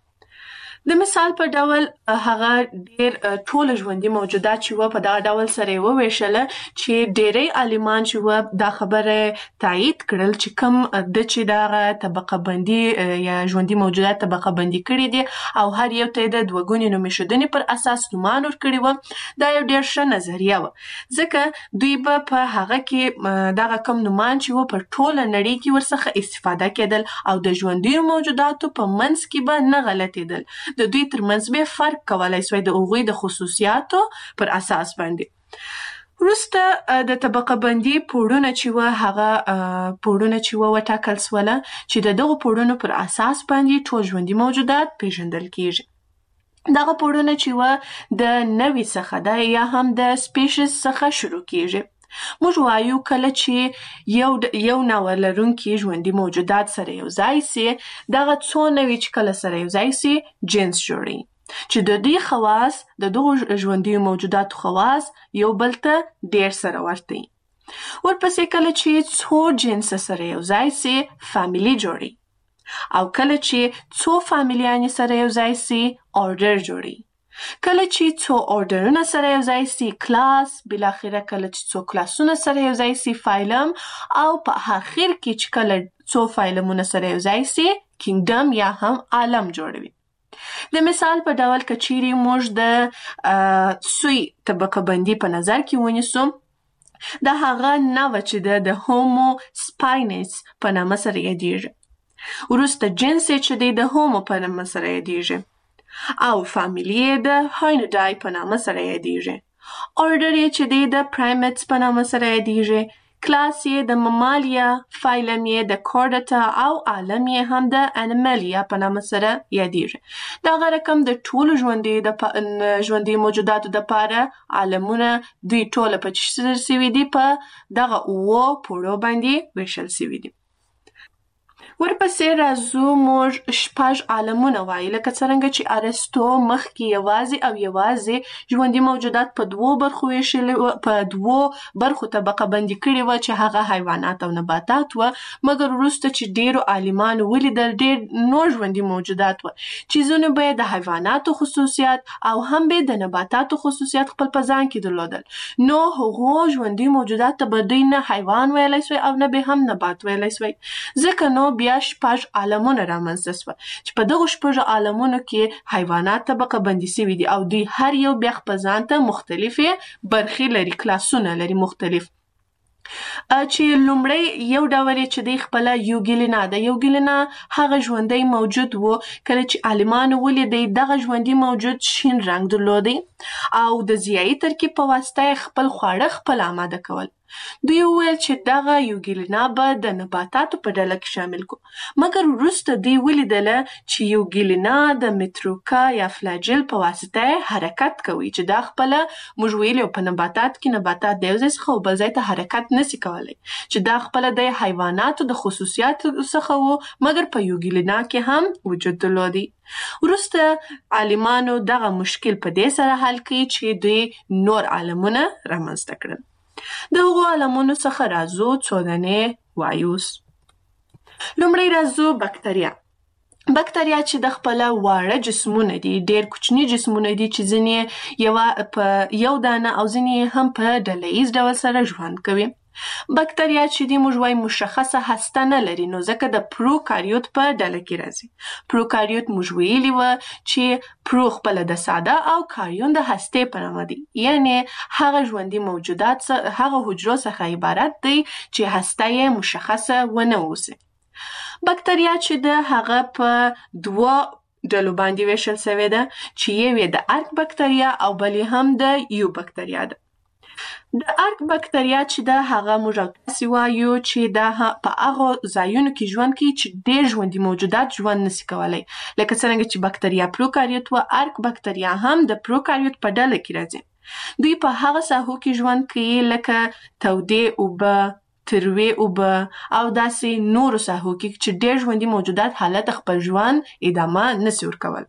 د مثال په ډول هغه ډېر ټول ژوندي موجودات چې و په دا ډول سره یې وویشله چې ډېری عالمان چې و دا خبره تایید کړل چې کوم د چې دغه طبقه بندي یا ژوندي موجودات طبقه بندي کړي دي او هر یو ته د دوه ګونې نوم ایښودنې پر اساس نومان ورکړي وه. دا یو ډېر ښه نظریه وه، ځکه دوی به په هغه کې دغه کوم نومان چې و په ټوله نړۍ کې ورڅخه استفاده کېدل او د ژوندیو موجوداتو په منځ کې به نه غلطېدل، د دوی ترمنځ به فرق کولای سوی د هغوی د خصوصیاتو پر اساس باندې. وروسته د طبقه بندي پوړونه چې و هغه پوړونه چې و وټاکل سوله چې د دغو پوړونو پر اساس باندې ټول ژوندي موجودات پیژندل کیږي. دغه پوړونه چې و د نوي څخه ده یا هم د سپیشیز څخه شروع کیږي. موږ وایو کله چې یو یو نوع لرونکي ژوندي موجودات سره یو ځای سي، دغه څو نوي چې کله سره یو ځای سي جنس جوړوي، چې د دې خواص د دغو ژوندي موجوداتو خواص یو بل ته ډېر سره ورته وي. ورپسې کله چې څو جنس سره یو ځای سي فامیلي جوړي، او کله چې څو فامیلیانې سره یو ځای سي order جوړي. کله چې څو orderونه سره یو ځای سي کلاس، بالاخره کله چې څو کلاسونه سره یو ځای سي فایلم، او په اخر کې چې کله څو فایلمونه سره یو ځای سي کینګډم یا هم عالم جوړوي. د مثال په ډول که چیرې موږ د سوی طبقه بندي په نظر کې ونیسو، د هغه نوع چې ده د هومو سپاینس په نامه سره یادیږي. وروسته جنس یې چې دی د هومو په نامه سره یادیږي، او فامیلی د هاینودای په نامه سره یادیږي. order یې چې دی د پرایمیټس په نامه سره یادیږي. کلاس یې د ممالیا، فایلم یې د کورډاتا او عالم یې هم د انیمالیا په نامه سره یادیږي. دغه رقم د ټولو ژوندي د پ... ژوندي موجوداتو دپاره عالمونه دوی ټوله په چی سوي دي په دغه اوو پوړو باندې ویشل سوي دي. ورپسې راځو موږ شپږ عالمونه وایو، لکه څرنګه چې ارسطو مخکې یوازې او یوازې ژوندي موجودات په دوو برخو ویشلي په دوو برخو طبقه بندي کړي وه چې هغه حیوانات او نباتات وه، مګر وروسته چې ډېرو عالمانو ولیدل ډېر نور ژوندي موجودات وه چې ځینو به یې د حیواناتو خصوصیات او هم به د نباتاتو خصوصیات خپل په ځان کې درلودل، نو هغو ژوندي موجودات ته به دوی نه حیوان ویلی سوی او نه به هم نبات ویلی سوی. ځکه نو بیا شپږ عالمونه رامنځته سوه چې په دغو شپږو عالمونو کې حیوانات طبقه بندي سوي دي او دوی هر یو بیا خپل ځان ته مختلفې برخې لري، کلاسونه لري مختلف. چې لومړی یو ډول یې چې دی خپله یوګیلینا ده. یوګیلینا هغه ژوندی موجود و کله چې عالمانو ولیدی دغه ژوندي موجود شین رنګ درلودی او د ضیایي ترکیب په واسطه یې خپل خواړه خپل آماده کول. دوی وویل چې دغه یوګیلینا به د نباتاتو په ډله کې شامل کو، مګر وروسته دوی ولیدله چې یوګیلینا د متروکا یا فلاجل په واسطه حرکت کوي، چې دا خپله موږ ویلي په نباتات کې نباتات د یو ځای څخه بل ځای ته حرکت نسي کولی، چې دا خپله د حیواناتو د خصوصیاتو څخه و، مګر په یوګیلینا کې هم وجود درلودی. وروسته عالمانو دغه مشکل په دې سره حل کړي چې دوی نور عالمونه رامنځته کړل. د هغو عالمونو څخه راځو څو دانې وایوس. لومړی راځو بکتریا. بکتریا چې د خپله واړه جسمونه دي، ډېر کوچني جسمونه دي چې ځینې یوه په یو دانه او ځینې هم په ډله ایز ډول سره ژوند کوي. بکتریا چې دی موږ وایو مشخصه هسته نه لري، نو ځکه د پروکاریوت په ډله کې راځي. پروکاریوت موږ ویلي وه چې پرو خپله د ساده او کاریون د هستې په نامه دی، یعنی هغه ژوندي موجودات هغه حجرو څخه عبارت دی چې هسته یې مشخصه ونه اوسي. بکتریا چې ده هغه په دوه ډلو باندې ویشل سوې ده چې یو یې د ارک بکتریا او بل یې هم د یو بکتریا ده. د ارک بکتریا چې ده هغه موږ تاسې وایو چې دا په هغو ځایونو کې ژوند کوي چې ډېر ژوندي موجودات ژوند نسي کولی، لکه څرنګه چې بکتریا پروکاریوت و، ارک بکتریا هم د پروکاریوت په ډله کې راځي. دوی په هغه ساحو کې ژوند کوي لکه تودې اوبه، تروې اوبه او داسې نورو ساحو کې چې ډېر ژوندي موجودات حالت خپل ژوند ادامه نسي ورکول.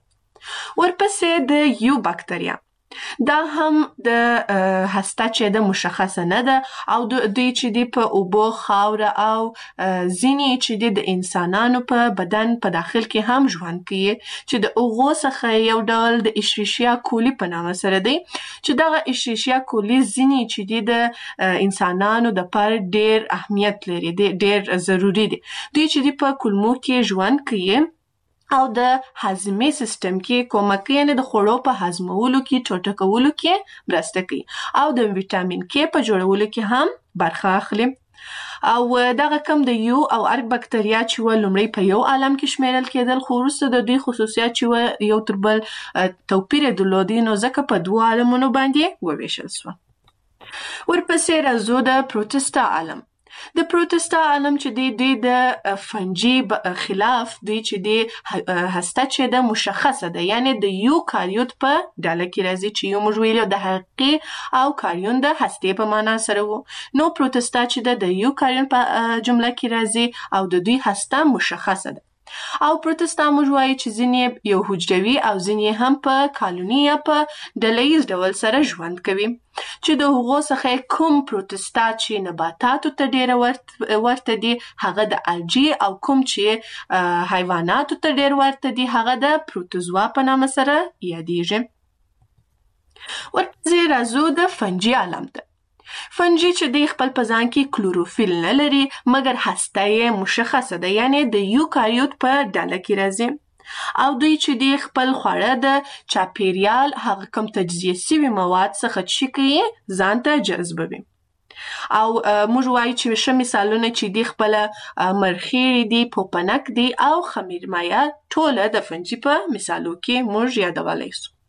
ورپسې د یو بکتریا، دا هم د هسته چې ده مشخصه نه ده او دوی چې دی په اوبو، خاوره او ځینې چې دی د انسانانو په بدن په داخل کې هم ژوند کوي، چې د هغو څخه یو ډول د اشریشیا کولی په نامه سره دی، چې دغه اشریشیا کولی ځینې چې دی د انسانانو دپاره ډېر اهمیت لري، ډېر ضروري دی. دوی چې دی په کولمو کې ژوند کوي او د هضمي سیستم کې کومک کوي، یعنې د خوړو په هضمولو کې، ټوټه کولو کې مرسته کوي او د ویټامین کې په جوړولو کې هم برخه اخلي. او دغه کم د یو او ارک بکتریا چې و لومړی په یو عالم کې شمیرل کېدل، خو وروسته د دوی خصوصیات چې و یو تر بل توپیر یې درلودی، نو ځکه په دوو عالمونو باندې وویشل سوه. ورپسې راځو د پروټستا عالم. د پروټستا عالم چې دی دوی د فنجي خلاف دوی چې دی هسته چې ده مشخصه ده، یعنی د یو کاریوت په ډله کې راځي چې یو موږ ویلو د حقیقي او کاریون د هستې په معنا سره و. نو پروټستا چې ده د یو کاریون په جمله کې راځي او د دوی هسته مشخصه ده. او پروټستا موږ وایو چې ځینې یو حجروي او ځینې هم په کالوني یا په ډله ایز ډول سره ژوند کوي، چې د هغو څخه کوم پروټستا چې نباتاتو ته ډېره ورته دي هغه د الجی او کوم چې حیواناتو ته ډېر ورته دي هغه د پروټوزوا په نامه سره یادیږي. ورپسې راځو د فنجي عالم ته. فنجي چې دی خپل په ځان کې کلوروفیل نه لري، مګر هسته یې مشخصه ده، یعنی د یو کاریوت په ډله کې راځي او دوی چې دی خپل خواړه د چاپیریال هغه کم تجزیه سوي مواد څخه چې کوي ځان ته جذبوي. او موږ وایو چې ښه مثالونه چې دی خپله مرخیړي دي، پوپنک دي او خمیر مایه ټوله د فنجي په مثالو کې موږ یادولی سو.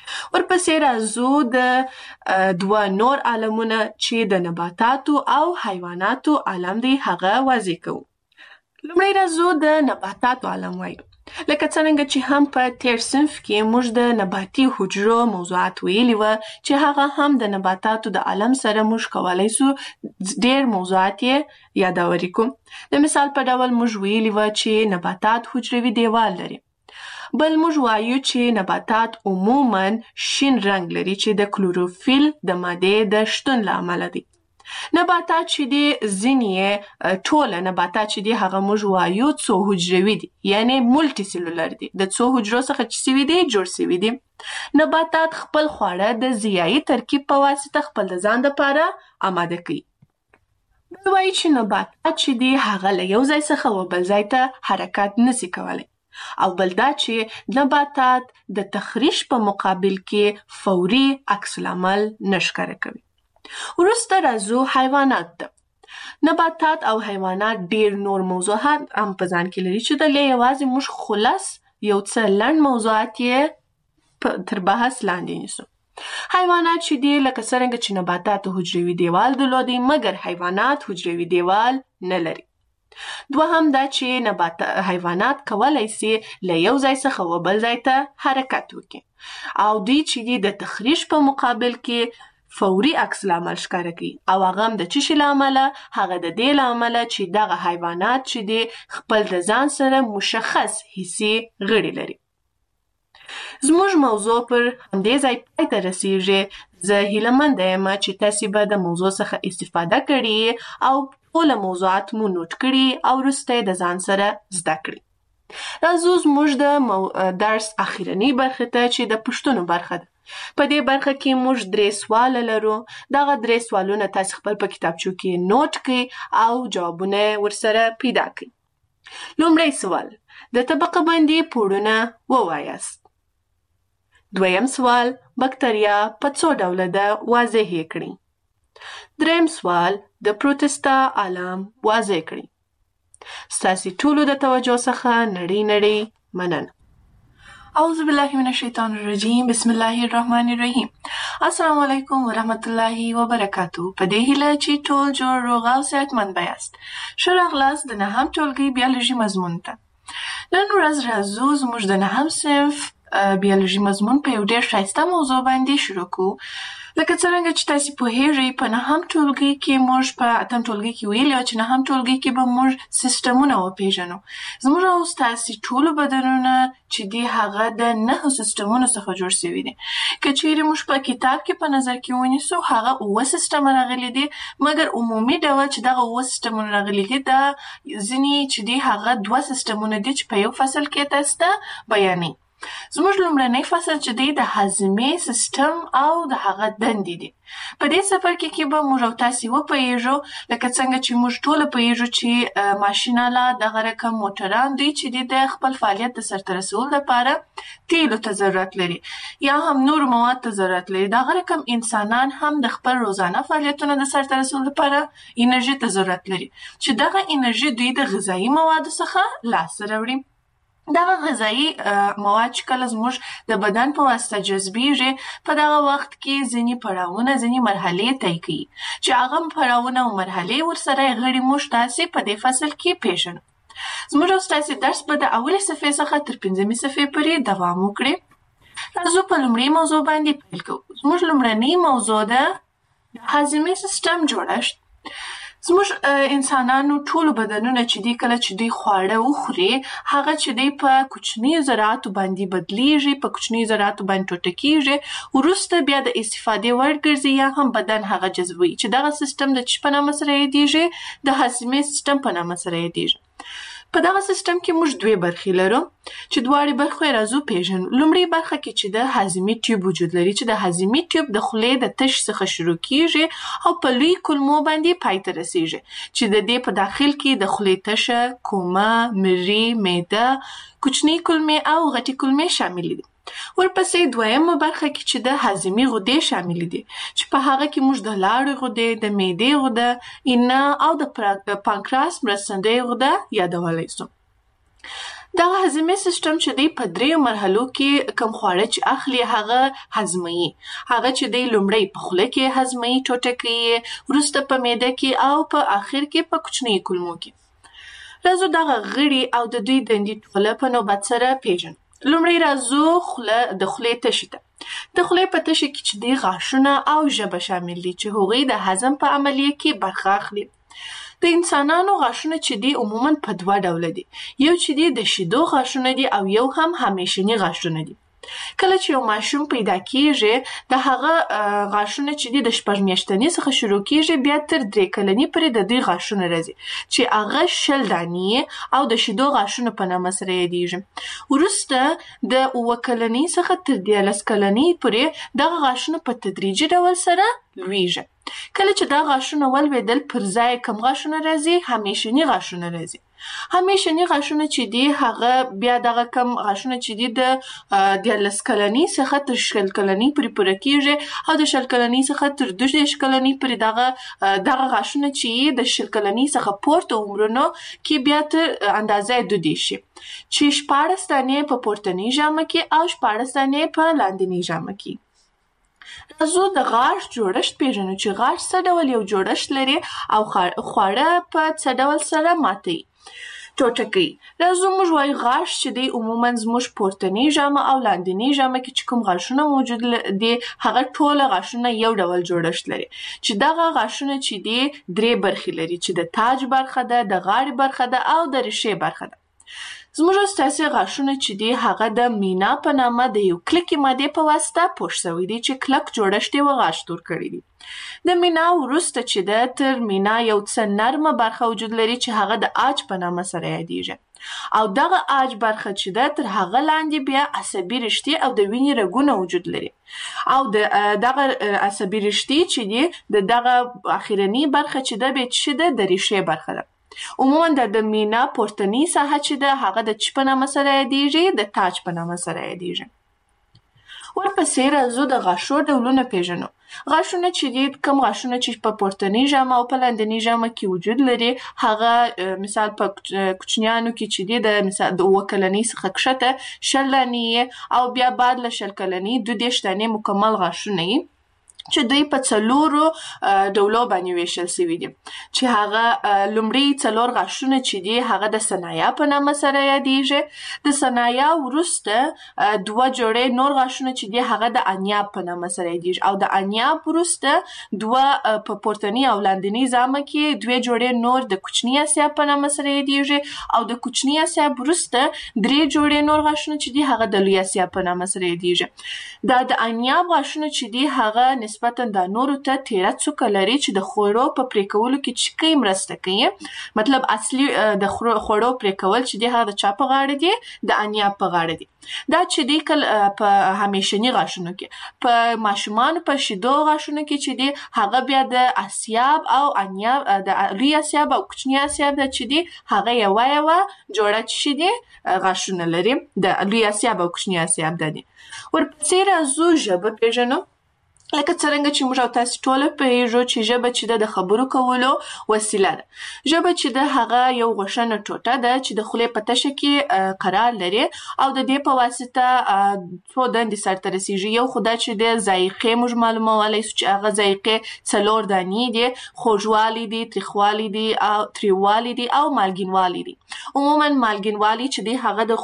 ورپسې راځو د دوه نور عالمونه چې د نباتاتو او حیواناتو عالم دی هغه واضح کوو. لومړی راځو د نباتاتو عالم وایو. لکه څرنګه چې هم په تیر صنف کې موږ د نباتي حجرو موضوعات ویلي و چې هغه هم د نباتاتو د عالم سره موږ کولی سو ډېر موضوعات یې یادوري کوم. د مثال په ډول موږ ویلي و چې نباتات حجروي دیوال لري. بل موږ وایو چې نباتات عموماً شین رنګ لري چې د کلوروفیل د مادې د شتون له امله دی. نباتات چې دي ځینې ټوله نباتات چې دي هغه موږ وایو څو حجروي دي، یعنی مولټي سلولر دي، د څو حجرو څخه چې سوي دي جوړ سوي دي. نباتات خپل خواړه د ضیایي ترکیب په واسطه خپل د ځان لپاره آماده کوي. بل وایي چې نباتات چې دي هغه له یو ځای څخه و بل ځای ته حرکت نسي کولی، او بل دا چې نباتات د تخریش په مقابل کې فوري عکس العمل نه ښکاره کوي. وروسته راځو حیوانات ته. نباتات او حیوانات ډیر نور موضوعات هم په ځان کې لري چې دلته یوازې موږ خلاص یو څه لنډ موضوعات یې تر بحث لاندې نیسو. حیوانات چې دي لکه څرنګه چې نباتات حجروي دیوال درلودي مګر حیوانات حجروي دیوال نه لري. دوهم دا چې نبات حیوانات کولی سي له یو ځای څخه و بل ځای ته حرکت وکړي، او دوی چې دي د تخریش په مقابل کې فوري عکس العمل ښکاره کوي، او هغه هم د څه شي له امله؟ هغه د دې له امله چې دغه حیوانات چې دي خپل د ځان سره مشخص حسي غړي لري. زموږ موضوع پر همدې ځای پای ته رسیږي. زه هیله یم چې تاسې به د موضوع څخه استفاده کړي او ټوله موضوعات مو نوټ کړي او وروسته د ځان سره زده کړي. راځو زموږ د مو... درس اخیرنۍ برخه ته چې د پوښتنو برخه ده. په دې برخه کې موږ درې سواله لرو. دغه درې سوالونه تاسو خپل په کتابچو کې نوٹ کړئ او جوابونه ورسره پیدا کړئ. لومړی سوال: د طبقه بندي پوړونه ووایاست. دویم سوال: بکتریا په څو ډوله ده واضح یې کړئ. دریم سوال: د پروتستا عالم واضح کړئ. ستاسې ټولو د توجه څخه نړۍ نړۍ مننه. اعوذ بالله من الشیطان الرجیم. بسم الله الرحمن الرحیم. السلام علیکم ورحمت الله وبرکاتو. په دې هیله چې ټول جوړ روغ او صحتمند یاست. ښه راغلاست د نهم ټولګي بیولوژي مضمون ته. نن ورځ راځو زموږ د نهم صنف بیولوژي مضمون په یو ډېر ښایسته موضوع باندې شروع کوو. لکه څرنګه چې تاسې پوهیږئ په نهم ټولګي کې موږ په اتم ټولګي کې ویلي وو چې نهم ټولګي کې به موږ سیسټمونه وپېژنو. زموږ او ستاسې ټولو بدنونه چې دي هغه د نهو سیسټمونو څخه جوړ سوي دي. که چیرې موږ په کتاب کې په نظر کې ونیسو هغه اووه سیسټمه راغلي دي، مګر عمومي ډول چې دغه اووه سیسټمونه راغلي دي دا ځینې چې دي هغه دوه سیسټمونه دي چې په یو فصل کې تاسو ته بیانوي. زموږ لومړنی فصل چې دی د هاضمې سیسټم او د هغه دندې دي. په دې څپرکي کې به موږ او تاسې وپوهیږو لکه څنګه چې موږ ټوله پوهیږو چې ماشین آله دغه رقم موټران دوی چې دي د خپل فعالیت د سرته رسولو لپاره تیلو ته ضرورت لري یا هم نورو مواد ته ضرورت لري. دغه رقم انسانان هم د خپل روزانه فعالیتونو د سرته رسولو لپاره انرژي ته ضرورت لري چې دغه انرژي دوی د غذایي موادو څخه لاسته راوړي. دغه غذایي مواد چې کله زموږ د بدن په واسطه جذبیږي په دغه وخت کې ځینې پړاوونه ځینې مرحلې طی کوي چې هغه پړاوونه او مرحلې ورسره غړي موږ تاسې په دې فصل کې پېژنو. زموږ او ستاسې درس به د اولې صفحې څخه تر پنځمې صفحې پورې دوام وکړي. راځو په لومړي موضوع باندې پیل کوو. زموږ لومړنۍ موضوع ده د هاضمې سیسټم جوړښت. زموږ انسانانو ټولو بدنونه چې دي کله چې دوی خواړه وخوري هغه چې دی په کوچنیو ذراتو باندې بدلیږي، په کوچنیو ذراتو باندې ټوټه کیږي، وروسته بیا د استفادې وړ ګرځي یا هم بدن هغه جذبوي چې دغه سیسټم د څه په نامه سره یادیږي؟ د هاضمې سیسټم په نامه سره یادیږي. په دغه سیسټم کې موږ دوې برخې لرو چې دواړې برخې یې راځو پېژنو. لومړۍ برخه کې چې د هاضمي ټیوب وجود لري چې د هاضمي ټیوب د خولې د تش څخه شروع کیږي او په لوی کولمو باندې پای ته رسیږي چې د دې په داخل کې د خولې تشه، کومه، مرۍ، معده، کوچنۍ کولمې او غټې کولمې شاملې دي. ورپسې دویمه برخه کې چې د هاضمي غدې شامل دي چې په هغه کې موږ د لاړې غدې، د معدې غده، اینه او د پانکراس مرستندویه غده یادولی سو. دغه هضمي سیستم چې دی په دریو مرحلو کې کوم خواړه چې اخلي هغه هضموي. هغه چې دی لومړی په خوله کې هضموي، ټوټه کوي، وروسته په معده کې او په آخر کې په کوچنیو کولمو کې. راځو دغه غړي او د دوی دندې ټوله په نوبت سره پیژنو. لومړی راځو خوله د خولې تشي ته. د خولې په تشي کې چې دی غاښونه او ژبه شامل دي چې هغوی د هضم په عملیه کې برخه اخلي. د انسانانو غاښونه چې دي عموماً په دوه ډوله دي. یو چې دي د شیدو غاښونه دي او یو هم همیشني غاښونه دي. کله چې یو ماشوم پیدا کیږي د هغه غاښونه چې دي د شپږ میاشتنۍ څخه شروع کیږي بیا تر درې کلنۍ پورې د دوی غاښونه راځي چې هغه شل دانې او د شیدو غاښونه په نامه سره یادیږي. وروسته د اووه کلنۍ څخه تر دیارلس کلنۍ پورې دغه غاښونه په تدریجي ډول سره لویږي. کله چې دا غاښونه ولویدل پر ځای کم غاښونه راځي، همیشني غاښونه راځي. همیشني غاښونه چې دي هغه بیا دغه کم غاښونه چې دي د دیارلس کلنۍ څخه تر شل کلنۍ پورې پوره کیږي او د شل کلنۍ څخه تر دوه دېرش کلنۍ پورې دغه دغه غاښونه چې د شل کلنۍ څخه پورته عمرونو کې بیا تر اندازه دودي شي چې شپاړس دانې په پورتنۍ ژامه کې او شپاړس دانې په لاندنۍ ژامه کې. راځو د غاښ جوړښت پیژنو چې غاښ څه ډول یو جوړښت لري او خواړه په څه ډول سره ماتوي، ټوټه کوي. راځو موږ وایو غاښ چې دی عموماً زموږ پورتنۍ ژامه او لاندنۍ ژامه کې چې کوم غاښونه موجود دي هغه ټوله غاښونه یو ډول جوړښت لري چې دغه غاښونه چې دي درې برخې لري چې د تاج برخه ده، د غاړې برخه ده او د ریښې برخه ده. زموږ ستاسې غاښونه چې دي هغه د مینا په نامه د یو کلکې مادې په واسطه پوښ شوي دي چې کلک جوړښت یې غاښ جوړ کړی دي. د مینا وروسته چې ده تر مینا یو څه نرمه برخه وجود لري چې هغه د عاج په نامه سره یادیږي او دغه عاج برخه چې ده تر هغه لاندې بیا عصبي رشتې او د وینې رګونه وجود لري او د دغه عصبي رشتې چې دي د دغه اخرنۍ برخه چې ده بیا چې ده د ریښې برخه ده. عموماً د مینا پورتنۍ ساحه چې ده هغه د چی په نامه سره یادیږي، د تاج په نامه سره یادیږي. ورپسې راځو د غاښو ډولونه پیژنو. غاښونه چې دي کوم غاښونه چې په پورتنۍ ژامه او په لاندنۍ ژامه کې وجود لري هغه مثال په کوچنیانو کې چې دي د مثال د اووه کلنۍ څخه کښته شل دانې او بیا بعد له شل کلنۍ دوه دېرش دانې مکمل غاښونه یې چې دوی په څلورو ډولو باندې ویشل شوي دي چې هغه لومړی څلور غاښونه چې دي هغه د ثنایا په نامه سره یادیږي. د ثنایا وروسته دوه جوړې نور غاښونه چې دي هغه د انیاب په نامه سره یادیږي او د انیاب وروسته دوه په پورتنۍ او لاندنۍ ژامه کې دوه جوړې نور د کوچني اسیاب په نامه سره یادیږي او د کوچني اسیاب وروسته درې جوړې نور غاښونه چې دي هغه د لوی اسیاب په نامه سره یادیږي. دا د انیاب غاښونه چې دي هغه نسبتاً د نورو ته تیره څوکه لري چې د خوړو په پرې کولو کې چې کوي مرسته کوي. مطلب اصلي د خوړو پرې کول چې دي هغه د چا په غاړه دي؟ د انیاب په غاړه دي. دا چې دي کله په همیشني غاښونو کې، په ماشومانو په شیدو غاښونو کې چې دي هغه بیا د اسیاب او انیاب د لوی اسیاب او کوچني اسیاب د چې دي هغه یوه یوه جوړه چې دي غاښونه لري، د لوی اسیاب او کوچني اسیاب د دي. ورپسې راځو ژبه پیژنو. لکه څرنګه چې موږ او تاسې ټوله پوهېږو چې ژبه چې ده د خبرو کولو وسیله ده. ژبه چې ده هغه یو غوښنه ټوټه ده چې د خولې په تشه کې قرار لري او د دې په واسطه څو دندې سرته رسیږي. یو خو دا چې د ذایقې موږ معلومولی سو چې هغه ذایقې څلور دانې دي، خوږوالی دي، تریخوالی دي او تریووالی دي او مالګینوالی دي. عموماً مالګینوالی چې دی هغه د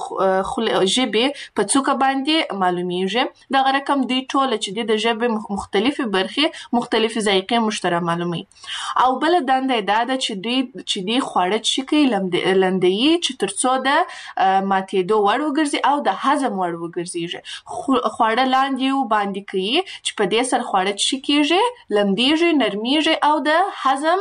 ژبې په څوکه باندې معلومیږي. دغه رقم دوی ټوله چې دی د ژبې مختلفې برخې مختلفې ذایقې موږ ته رامعلوموي. او بله دنده یې دا ده چې دوی چې دی خواړه چې کوي لندوي چې تر څو د ماتېدو وړ وګرځي او د هضم وړ وګرځېږي. خواړه لاندې و باندې کوي چې په دې سره خواړه چې کېږي لمدېږي، نرمیږي او د هضم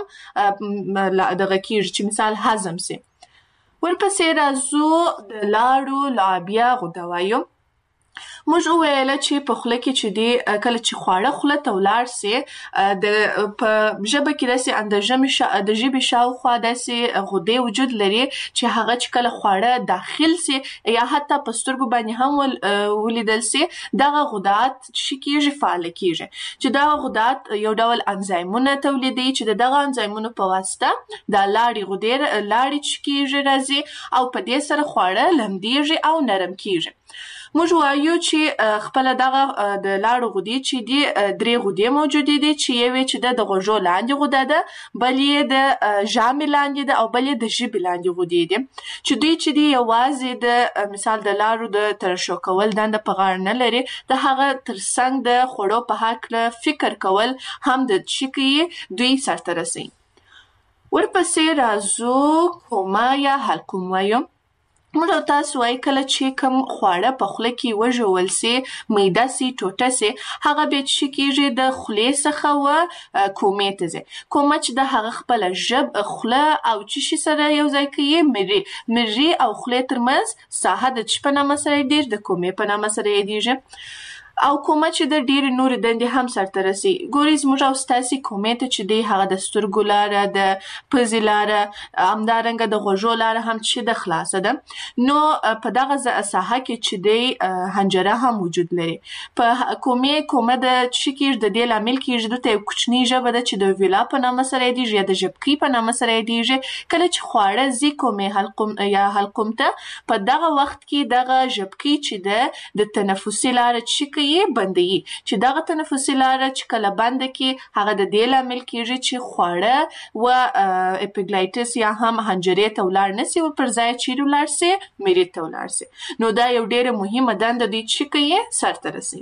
دغه کېږي چې مثال هضم سي. ورپسې راځو د لاړو لعابیه غده وایو. موږ وویل چې په خوله کې چې دی کله چې خواړه خوله ته ولاړ سي د په ژبه کې داسې اندرژمې شا د ژبې شاوخوا داسې غدې وجود لري چې هغه چې کله خواړه داخل سي یا حتی په سترګو باندې هم ولیدل سي دغه غدات چې کېږي فعال کېږي چې دغه غدات یو ډول انزایمونه تولیدوي چې دغه انزایمونو په واسطه د لاړې غدې لاړې چې کېږي راځي او په دې سره خواړه لمدېږي او نرم کېږي. موږ وایو چې خپل دغه د لاړو غدې چې دي درې غدې موجودې دي چې یوې چې د غوږو لاندې غده ده، بل یې د ژامې لاندې ده او بل یې د ژبې لاندې غدې دي چې دوی چې دي یوازې د مثال د لاړو د ترشح کول دنده په غاړه نه لري، د هغه ترڅنګ د خوړو په هکله فکر کول هم د څه کوي دوی سرته رسوي. ورپسې راځو کوما یا حلقوم وایو. موږ او تاسو وایي کله چې کوم خواړه په خوله کې وژول سي، معده سي، ټوټه سي، هغه بیا څه کېږي د خولې څخه و کومې ته ځي. کومه چې د هغه خپله ژب خوله او څه شي سره یو ځای کوي، مري مري او خولې ترمنځ ساحه د څه په نامه سره یادېږي؟ د کومې په نامه سره یادېږي. او کومه چې د ډېرې نورې دندې هم سرته رسي. ګورئ زموږ او ستاسې کومې ته چې دی هغه د سترګو لاره، د پزې لاره، همدارنګه د غوږو لاره هم چې د خلاصه ده. نو په دغه ساحه کې چې دی حنجره هم وجود لري. په کومې کومه د څه کېږي د دې لامل کېږي دلته یو کوچنۍ ژبه ده چې د ویلا په نامه سره یادېږي یا د ژبکۍ په نامه سره یادېږي. کله چې خواړه ځي کومې حلقوم یا حلقوم ته، په دغه وخت کې دغه ژبکۍ چې ده د تنفسي لاره څه بندوي چې دغه تنفسي لاره چې کله بنده کې هغه د دې لامل کېږي چې خواړه و اپیګلایټس یا هم حنجرې ته ولاړ نه سي او پر ځای چیرې ولاړ سي؟ معدې ته ولاړ سي. نو دا یو ډېره مهمه دنده دوی چې کوي سرته رسوي.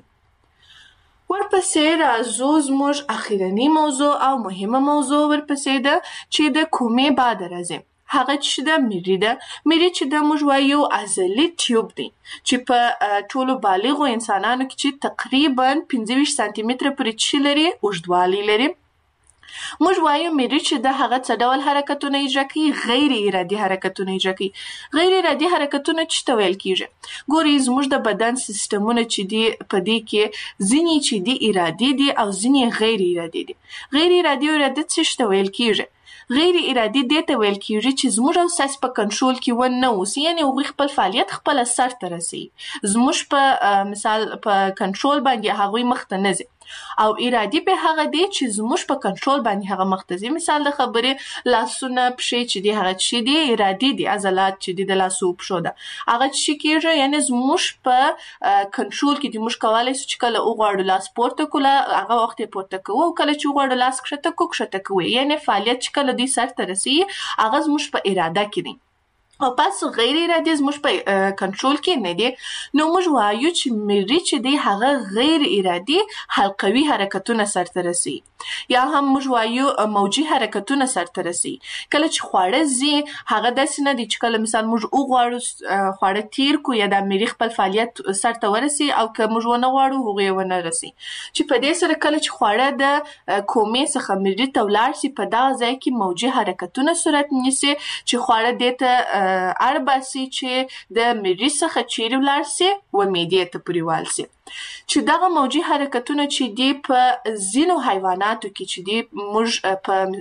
ورپسې راځو زموږ اخرنی موضوع او مهمه موضوع ورپسې ده چې د کومې بعد راځي. هغه چې د میری ده. میری چې د موږ وایو عضلي ټیوب دی چې په ټولو بالغو انسانانو کې چې تقریبا پنځه ویشت سانتي متره پورې چې لري اوږدوالی لري. موږ وایو میری چې د هغه څه ډول حرکتونه اجرا کوي؟ غیر ارادي حرکتونه اجرا کوي. غیر ارادي حرکتونه څه ته ویل کېږي؟ ګورئ زموږ د بدن سیستمونه چې دي په دې کې ځینې چې دي ارادي دي او ځینې غیر ارادي دي. غیر ارادي او ارادي څه ته ویل کېږي؟ غیر ارادي دې ته ویل کېږي چې زموږ او ستاسې په کنټرول کې ونه اوسي، یعنې هغوی خپل فعالیت خپله سرته رسوي. زموږ په مثال په کنټرول باندې هغوی مخته نه ځي. او ارادي به هغه دی چې زموږ په کنټرول باندې هغه مخته ځي. مثال د خبرې لاسونه، پښې چې دي هغه څه دي؟ ارادي دي. عضلات چې دي د لاسو پښو ده هغه څه کېږي؟ یعنې زموږ په کنټرول کې دي. موږ کولی شو چې کله وغواړو لاس پورته کړو هغه وخت یې پورته کوو، او کله چې وغواړو لاس کښته کړو کښته کوو. یعنې فعالیت چې کله دوی سرته رسوي هغه زموږ په اراده کې دي. او پس غیر ارادي زموږ په کنټرول کې نه دي. نو موږ وایو چې میری چې دی هغه غیر ارادي حلقوي حرکتونه سرته رسوي، یا هم موږ وایو موجي حرکتونه سرته رسوي. کله چې خواړه ځي هغه داسې نه دي چې کله مثال موږ وغواړو خواړه تیر کو یا د میری خپل فعالیت سرته ورسي او که موږ ونه غواړو هغوی یې ونه رسي. چې په دې سره کله چې خواړه د کومې څخه میری ته ولاړ سي، په دغه ځای کې موجي حرکتونه صورت نیسي چې خواړه دې ته اړ باسي چې د میری څخه چیرې ولاړ سي و معدې ته پورې وال سي. چې دغه موجي حرکتونه چې دي په ځینو حیواناتو کې چې دي موږ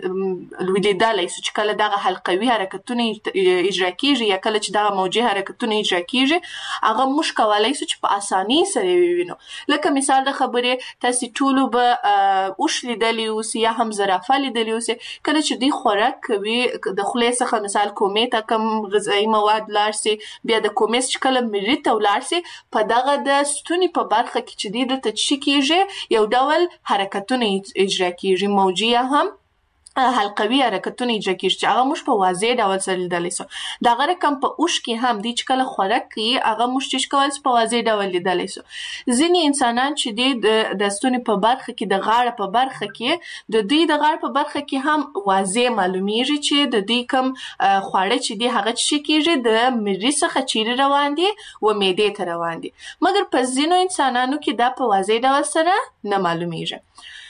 په لیدلی سو چې کله دغه حلقوي حرکتونه اجرا کېږي یا کله چې دغه موجي حرکتونه اجرا کېږي هغه موږ کولی سو چې په اسانۍ سره ووینو. لکه مثال د خبرې تاسې ټولو به اوښ لیدلی اوسي یا هم زرافه لیدلی اوسي، کله چې دوی خوراک کوي د خولې څخه مثال کومې ته کوم غذایي مواد لاړ سي، بیا د کومې چې کله میري ته ولاړ سي، په دغه د ستوني په برخه کې چې دی دلته څه کېږي؟ یو ډول حرکتونه اجرا کېږي، موجي یا هم حلقوي حرکتونه اجرا کېږي چې هغه موږ په واضح ډول سره لیدلی سو. دغه رقم په اوښ کې هم دی چې کله خوراک کوي هغه موږ څه کولی سو په واضح ډول لیدلی سو. ځینې انسانان چې دی د ستوني په برخه کې د غاړه په برخه کې د دوی د غاړه په برخه کې هم واضح معلومیږي چې د دوی کوم خواړه چې دی هغه څه کېږي د میري څخه چیرې روان دي و معدې ته روان دي. مګر په ځینو انسانانو کې دا په واضح ډول سره نه معلومیږي.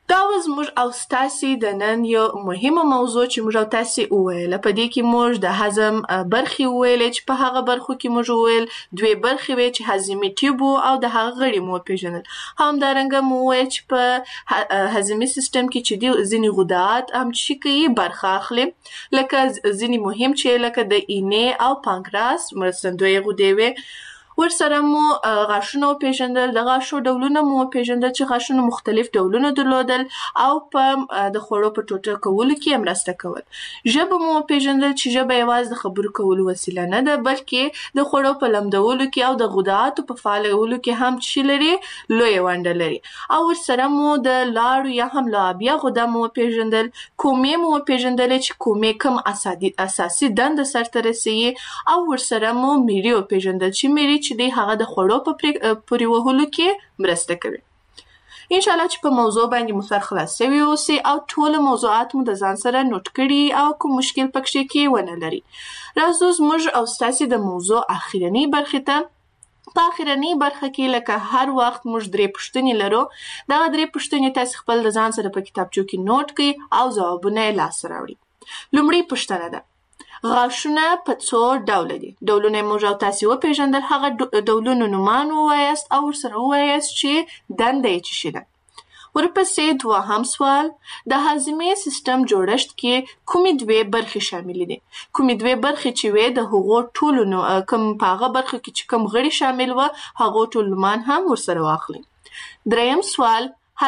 دا و زموږ او ستاسې د نن یو مهمه موضوع چې موږ او تاسې وویله. په دې کې موږ د هضم برخې وویلې چې په هغه برخو کې موږ وویل دوې برخې وې چې هضمي ټیوب او د هغه غړي مو وپېژندل. همدارنګه مو وویل چې په هضمي سیستم کې چې دي ځینې غدات هم چې کوي برخه اخلي، لکه ځینې مهم چې لکه د اینې او پانکراس مرستندویه غدې وې. ورسره مو غاښونه وپېژندل، د غاښو ډولونه مو وپېژندل چې غاښونه مختلف ډولونه درلودل او په د خوړو په ټوټه کولو کې مرسته کول. ژبه مو وپېژندل چې ژبه یوازې د خبرو کولو وسیله نه ده، بلکې د خوړو په لمدولو کې او د غداتو په فعالولو کې هم چې لري لویه ونډه لري. او ورسره مو د لاړو یا هم لعابیه غده مو وپېژندل. کومې مو وپېژندل چې کومې کوم اساسي دنده سرته رسوي. او ورسره مو میري وپېژندل چې میري چې دی هغه د خوړو په پورې وهلو کې مرسته کوي. انشاءالله چې په موضوع باندې مو سر خلاص شوي اوسئ او ټول موضوعات مو د ځان سره نوٹ کړي او کوم مشکل پکښې کې ونه لري. راځو زموږ او ستاسې د موضوع اخرنۍ برخې ته. په اخرنۍ برخه کې لکه هر وخت موږ درې پوښتنې لرو. دغه درې پوښتنې تاسې خپل د ځان سره په کتابچو کې نوٹ کړئ او ځوابونه یې لاسته راوړئ. لومړۍ پوښتنه ده: غاښونه په څو ډوله دي؟ ډولونه یې موږ او تاسې وپېژندل، هغه ډولونو نومان ووایاست او ورسره ووایاست چې دنده یې څه شي ده. ورپسې دوهم سوال: د هضمي سیستم جوړښت کې کومې دوې برخې شاملې دي؟ کومې دوې برخې چې وې د هغو ټولو کوم په هغه برخه کې چې کوم غړي شامل وه هغو ټول نومان هم ورسره واخلئ. دریم سوال: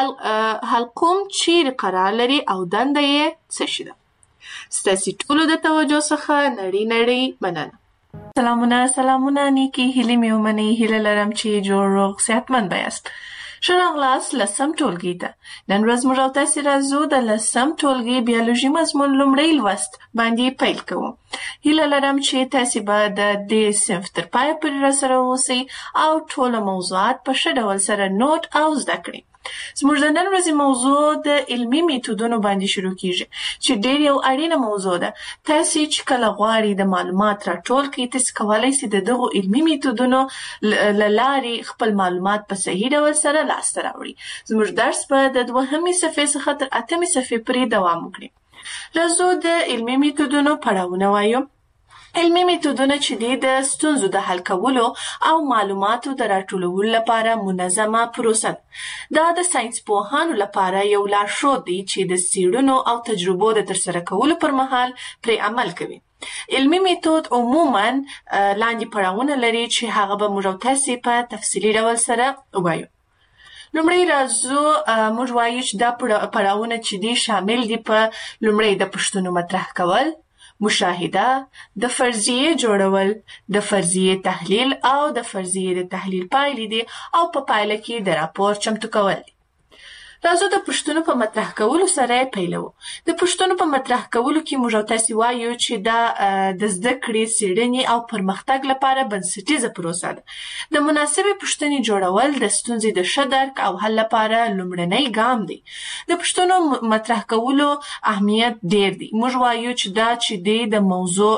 حلقوم چیرې قرار لري او دنده یې څه شي ده؟ ستاسې ټولو د توجه څخه نړۍ نړۍ مننه. سلامونه سلامونه نیکې هیلې مې ومنئ. هیله لرم چې جوړ روغ صحتمند به یاست. ښه راغلاست لسم ټولګي ته. نن ورځ موږ او تاسې راځو د لسم ټولګي بیولوژي مضمون لومړی لوست باندې پیل کوو. هیله لرم چې تاسې به د دې صنف تر پایه پورې راسره اوسئ او ټول موضوعات په ښه ډول سره نوٹ او زده کړئ. زموږ د نن ورځې موضوع د علمي میتودونو باندې شروع کیږي چې ډېر یو اړینه موضوع ده. تاسې چې کله غواړئ د معلومات راټول کړئ، تاسې کولی شئ د دغو علمي میتودونو له لارې خپل معلومات په صحیح ډول سره لاسته راوړئ. زموږ درس به د دوهمې صفحې څخه تر اتمې صفحې پورې دوام وکړي. راځو د علمي میتودونو پړاوونه وایو. علمي میتودونه چې دي د ستونزو د حل کولو او معلوماتو د راټولولو لپاره منظمه پروسه ده. دا د ساینس پوهانو لپاره یو لارښود دی چې د څېړنو او تجربو د ترسره کولو پر مهال پرې عمل کوي. علمي میتود عموما لاندې پړاوونه لري چې هغه به موږ او تاسې په تفصیلي ډول سره ووایو. لومړی راځو موږ وایو چې دا پړاوونه چې دي شامل دي په لومړی د پوښتنو مطرح کول، مشاهده، د فرضیې جوړول، د فرضیې تحلیل او د فرضیې د تحلیل پایلې دي او په پایله کې د راپور چمتو کول دي. راځو د پوښتنو په مطرح کولو سره یې پیلوو. د پوښتنو په مطرح کولو کې موږ او تاسې وایو چې دا د زده کړې، څېړنې او پرمختګ لپاره بنسټیزه پروسه ده. د مناسبې پوښتنې جوړول د ستونزې د ښه درک او حل لپاره لومړنی ګام دی. د پوښتنو مطرح کولو اهمیت ډېر دی. موږ وایو چې دا چې دی د موضوع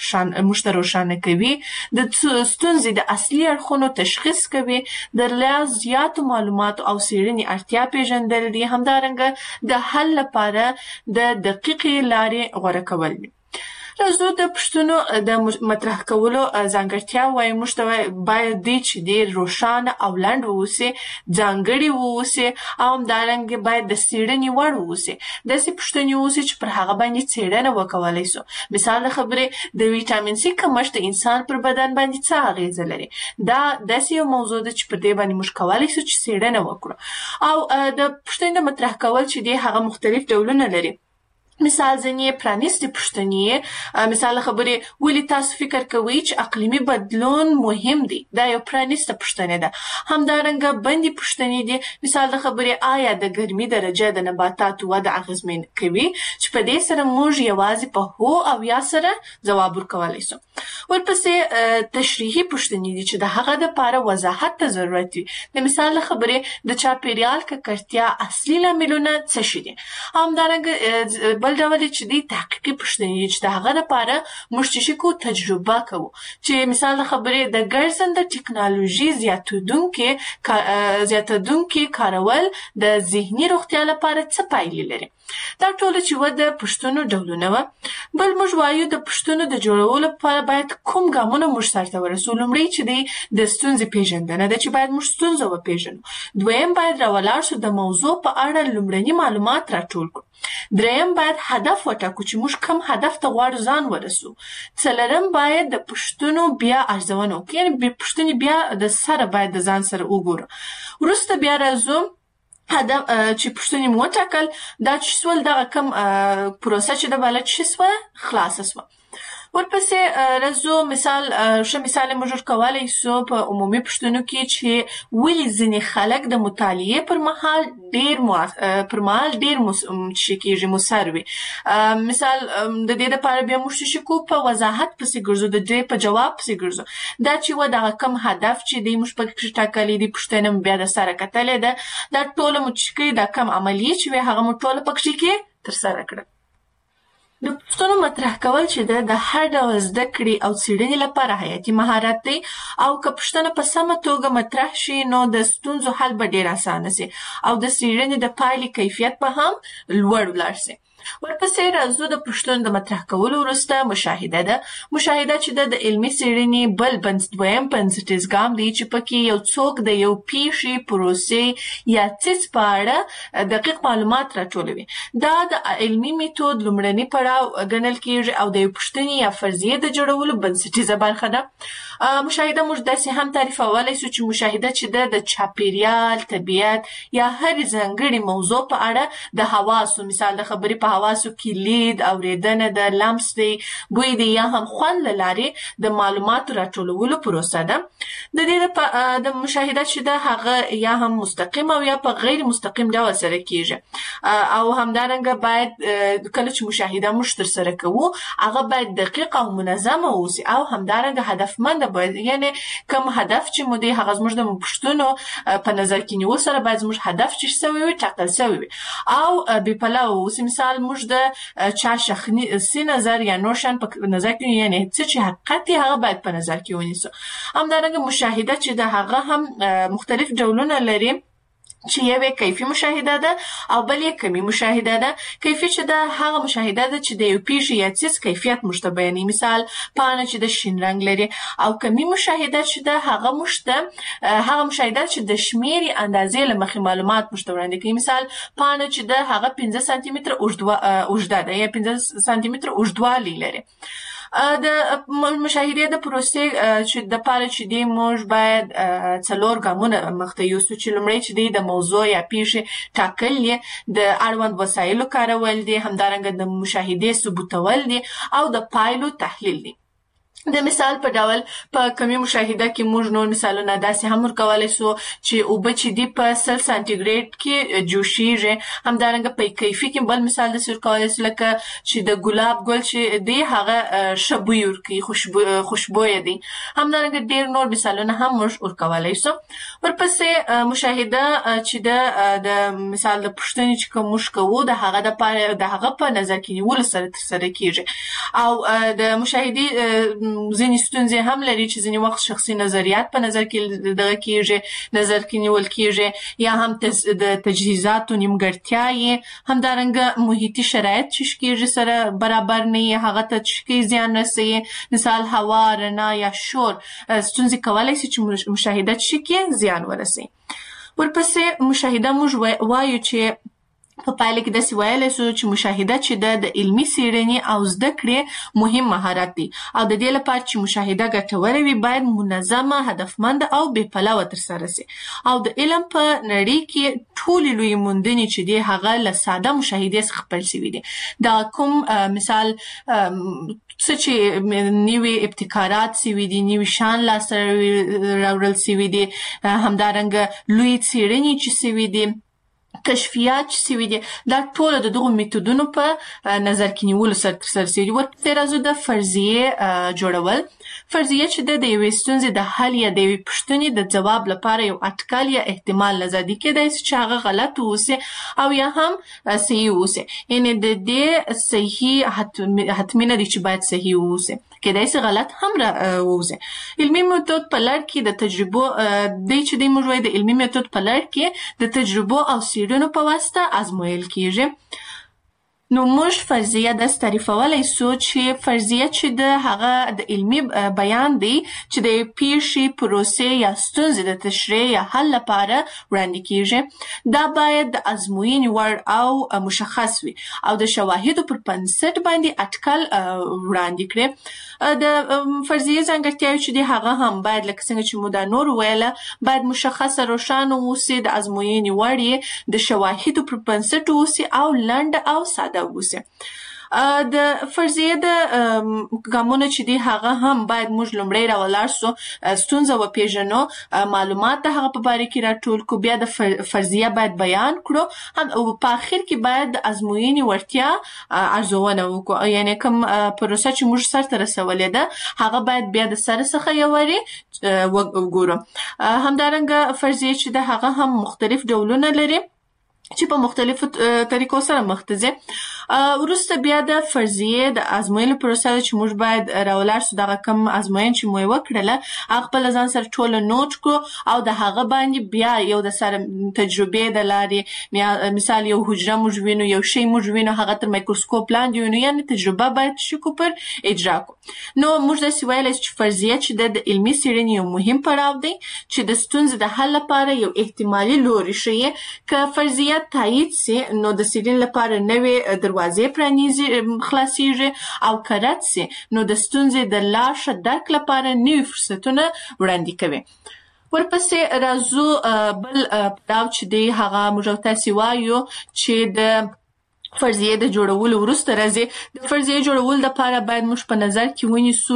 موږ ته روښانه کوي، د ستونزې د اصلي اړخونو تشخیص کوي، د لا زیاتو معلوماتو او څېړنې اړتیا پېژندل دي، همدارنګه د حل لپاره د دقیقې لارې غوره کول دي. راځو د پوښتنو د مطرح کولو ځانګړتیا وایو. موږ ته باید دی چې ډېر روښانه او لنډ واوسي، ځانګړي واوسي او همدارنګه باید د څېړنې وړ واوسي. داسې پوښتنې واوسي چې پر هغه باندې څېړنه وکولی سو. مثال د خبرې د ویټامین سي کمښت د انسان پر بدن باندې څه اغېزه لري. دا داسې یو موضوع ده چې پر دې باندې موږ کولی سو چې څېړنه وکړو. او د پوښتنې مطرح کول چې دی هغه مختلف ډولونه لري. مثال ځینې پرانیستې پوښتنې، مثال خبرې ولې تاسو فکر کوئ چې اقلیمي بدلون مهم دی؟ دا یو پرانیسته پوښتنه ده. همدارنګه بندې پوښتنې دي. مثال د خبرې آیا د ګرمۍ درجه د نباتاتو وده اغېزمن کوي؟ چې په دې سره موږ یوازې په هو او یا سره ځواب ورکولی سو. ورپسې تشریحي پوښتنې دي چې د هغه دپاره وضاحت ته ضرورت وي. د مثال له خبرې د چاپیریال ککړتیا اصلي لاملونه څه شي دي. همدارنګه بل ډول چې دي تحقیقي پوښتنې دي چې د هغه دپاره موږ چې شي کوو تجربه کوو چې مثال له خبرې د ګرځنده ټکنالوژي زیاتېدونکې زیاتېدونکي کارول د ذهني روغتیا لپاره څه پایلې لري. دا ټول چې و د پوښتنو ډولونه وه. بل موږ وایو د پوښتنو د جوړولو لپاره باید کوم ګامونه موږ سرته ورسو. لومړی چې دی د ستونزې پیژندنه ده چې باید موږ ستونزه وپیژنو. دویم باید راولاړ شو د موضوع په اړه لومړني معلومات راټول کړو. دریم باید هدف وټاکو چې موږ کوم هدف ته غواړو ځان ورسو. څلورم باید د پوښتنو بیا ارزونه وکړو، یعنې پوښتنې بیا د سره باید د ځان سره وګورو. وروسته بیا راځو هدف چې پوښتنې مو وټاکل دا چې سول دغه کوم پروسه چې د بلد شي سوه خلاصه سوه. ورپسې راځو مثال ښه مثال موږ ورکولی سو په عمومي پوښتنو کې چې ولې ځینې خلک د مطالعې پر مهال ډېر پر مهال ډېر چې کېږي مصر وي. مثال د دې دپاره بیا موږ چې کوو په وضاحت پسې ګرځو، د دې په جواب پسې ګرځو. دا چې و دغه کوم هدف چې دی موږ پکې ټاکلی دی، پوښتنه مو بیا د سره کتلې ده، دا ټوله مو چې کوي دا کوم عملیې چې وي هغه مو ټوله پکې کې ترسره کړه. د پوښتنو مطرح کول چې ده د هر ډول زده کړې او څېړنې لپاره حیاتي مهارت دی، او که پوښتنه په سمه توګه مطرح شي نو د ستونزو حل به ډېر اسانه سي او د څېړنې د پایلې کیفیت به هم لوړ ولاړ سي. ورپسې راځو د پوښتنو د مطرح کولو وروسته مشاهده ده. مشاهده چې ده د علمي څېړنې بل دویم بنسټیز ګام دی چې پکې یو څوک د یو پیښې، پروسې یا څیز په اړه دقیق معلومات راټولوي. دا د علمي میتود لومړني پړاو ګڼل کېږي او د یو پوښتنې یا فرضیې د جوړولو بنسټیزه برخه ده. مشاهده موږ داسې هم تعریفولی سو چې مشاهده چې ده د چاپیریال، طبیعت یا هرې ځانګړې موضوع په اړه د حواسو، مثال د خبرې په حواسو کې لید، اورېدنه ده، لمس دی، بوی دی یا هم خوند له لارې د معلوماتو راټولولو پروسه ده. د دې د مشاهده چې ده هغه یا هم مستقیم او یا په غیر مستقیم ډول سره کېږي، او همدارنګه باید کله چې مشاهده موږ ترسره کوو هغه باید دقیق او منظمه واوسي او همدارنګه هدفمنده باید، یعنې کوم هدف چې مو دی هغه زموږ د پوښتنو په نظر کې نیول سره باید زموږ هدف چې سوی وي ټاکل سوی وي او بې پلوه واوسي. مثال موږ د چا شخصي نظر یا نور شیان په نظر کې، یعنې څه چې حقیقت دی هغه باید په نظر کې ونیسو. همدارنګه مشاهده چې د هغه هم مختلف ډولونه لري چې یو یې کیفي مشاهده ده او بل یې کمي مشاهده ده. کیفي چې ده هغه مشاهده ده چې د یو پیښې یا څیز کیفیت موږ ته بیانوي، مثال پاڼه چې د شین رنګ لري. او کمي مشاهده چې ده هغه موږ ته هغه مشاهده چې د شمېرې اندازې له مخې معلومات موږ ته وړاندې کوي. مثال پاڼه چې ده هغه پنځه سانتي متره اوږده ده یا پنځه سانتي متره اوږدوالی لري. د مشاهدې د پروسې چې دپاره چې دی موږ باید څلور ګامونه مخته یوسو، چې لومړی چې دی د موضوع یا پیښې ټاکل دي، د اړوند وسایلو کارول دي، همدارنګه د مشاهدې ثبوتول دي او د پایلو تحلیل دي. د مثال په ډول په کمي مشاهده کې موږ نور مثالونه داسې هم ورکولی سو چې اوبه چې دي په سل سانتي ګریډ کې جوشیږي. همدارنګه په کیفي کې بل مثال داسې ورکولی سو لکه چې د ګلاب ګل چې دی هغه ښه بوی ورکوي، خوشبویه دی. همدارنګه ډېر نور مثالونه هم موږ ورکولی سو. ورپسې مشاهده چې ده د مثال د پوښتنې چې کوم موږ کوو د هغه دپاره د هغه په نظر کې نیولو سره ترسره کېږي او د مشاهدې ځینې ستونزې هم لري چې ځینې وخت شخصي نظریات په نظر کې دغه کېږي نظر کې نیول کېږي یا هم د تجهیزاتو نیمګړتیاوې، همدارنګه محیطي شرایط چې کېږي سره برابر نه وي هغه ته چې زیان رسوي، مثال هوا، رڼا یا شور ستونزې کولی شي چې مشاهده چې کې زیان ورسوي. ورپسې مشاهده موږ وایو چې په پایله کې داسې ویلی سو چې مشاهده چې ده د علمي څېړنې او زده کړې مهم مهارت دی او د دې لپاره چې مشاهده ګټوره وي باید منظمه، هدفمنده او بې پلوه ترسره سي. او د علم په نړۍ کې ټولې لویې موندنې چې دي هغه له ساده مشاهدې څخه پیل شوي دي. دا کوم مثال څه چې نوي ابتکارات سوي دي، نوي شیان لاسته راوړل سوي دي، همدارنګه لویې څېړنې چې سوي دي کشفیات چې سوي دي دا ټول د دغو میتودونو په نظر کې نیولو سره ترسره سوي دي. ورپسې راځو د فرضیې جوړول. فرضیه چې د یوې ستونزې د حل یا د یوې پوښتنې د ځواب لپاره یو اټکل یا احتمال نظر کېدای شي چې هغه غلط واوسي او یا هم صحیح واوسي. یعنې د دې صحیح حتمي نه دي چې باید صحیح واوسي، کېدای شي غلط هم واوسي. علمي میتود په لړ کې د تجربو دی چې دی موږ وایو د علمي میتود په لړ کې د تجربو او څېړنو په واسطه ازمویل کېږي. نو موږ فرضیه داسې تعریفولی سو چې فرضیه چې د هغه د علمي بیان دی چې د پیښې، پروسې یا ستونزې د تشریح یا حل لپاره وړاندې کېږي. دا باید د ازموینې وړ او مشخص وي او د شواهدو پر بنسټ باندې اټکل وړاندې کړي. د فرضیې ځانګړتیاوې چې دي هغه هم باید لکه څنګه چې مو دا نور ویله باید مشخصه، روښانه واوسي، د ازموینې وړ یې د شواهدو پر بنسټ واوسي او لنډ او ساده ووسي. د فرضیې د ګامونه چې دي هغه هم باید موږ لومړی راولاړ سو، ستونزه وپېژنو، معلومات د هغه په باره کې راټول کړو، بیا د فرضیه باید بیان کړو او په آخر کې باید د ازموینې وړتیا ارزونه وکړو. یعنې کوم پروسه چې موږ سرته رسولې ده هغه باید بیا د سر څخه یو وارې وګورو. همدارنګه فرضیې چې ده هغه هم مختلف ډولونه لري چې په مختلفو طریقو سره مخ ته ځي. وروسته بیا د فرضیې د ازموینې پروسه ده چې موږ باید راولاړ سو، دغه کم ازموینه چې مو یې وکړله هغه خپله ځان سره ټوله نوټ کړو او د هغه باندې بیا یو د سره تجربې د لارې، مثال یو حجره موږ وینو، یو شی موږ وینو، هغه تر مایکروسکوپ لاندې وینو، یعنې تجربه باید شکو پر اجرا کړو. نو موږ داسې ویلی چې فرضیه چې د علمي څېړنې یو مهم پړاو دی چې د ستونزې د حل لپاره یو احتمالي لوری ښیي. که فرضیه تایید سي نو د څېړنې لپاره نوې دروازې پرانیزي خلاصیږي او که رد سي نو د ستونزې د لا ښه درک لپاره نوي فرصتونه وړاندې کوي. ورپسې راځو بل پړاو چې دی هغه موږ تاسې وایو چې د فرضیې د جوړولو وروسته راځي. د فرضیې جوړولو لپاره باید موږ په نظر کې ونیسو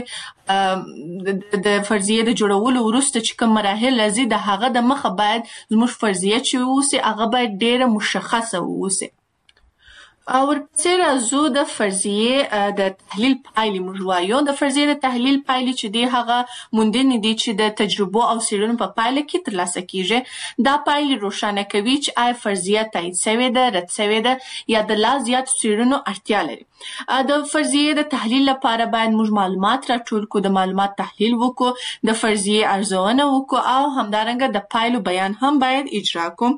چې د فرضیې د جوړولو وروسته چې کوم مراحل راځي د هغه د مخه باید زموږ فرضیه چې واوسي هغه باید ډېره مشخصه واوسي. او ورپسې راځو د فرضیې د تحلیل پایلې موږ وایو. د فرضیې د تحلیل پایلې چې دی هغه موندنې دي چې د تجربو او څېړنو په پایله کې ترلاسه کېږي. دا پایلې روښانه کوي چې آیا فرضیه تایید سوې ده، رد سوې ده یا د لا زیاتو څېړنو اړتیا لري. د فرضیې د تحلیل لپاره باید موږ معلومات راټول کړو، د معلومات تحلیل وکړو، د فرضیې ارزونه وکړو او همدارنګه د پایلو بیان هم باید اجرا کړو.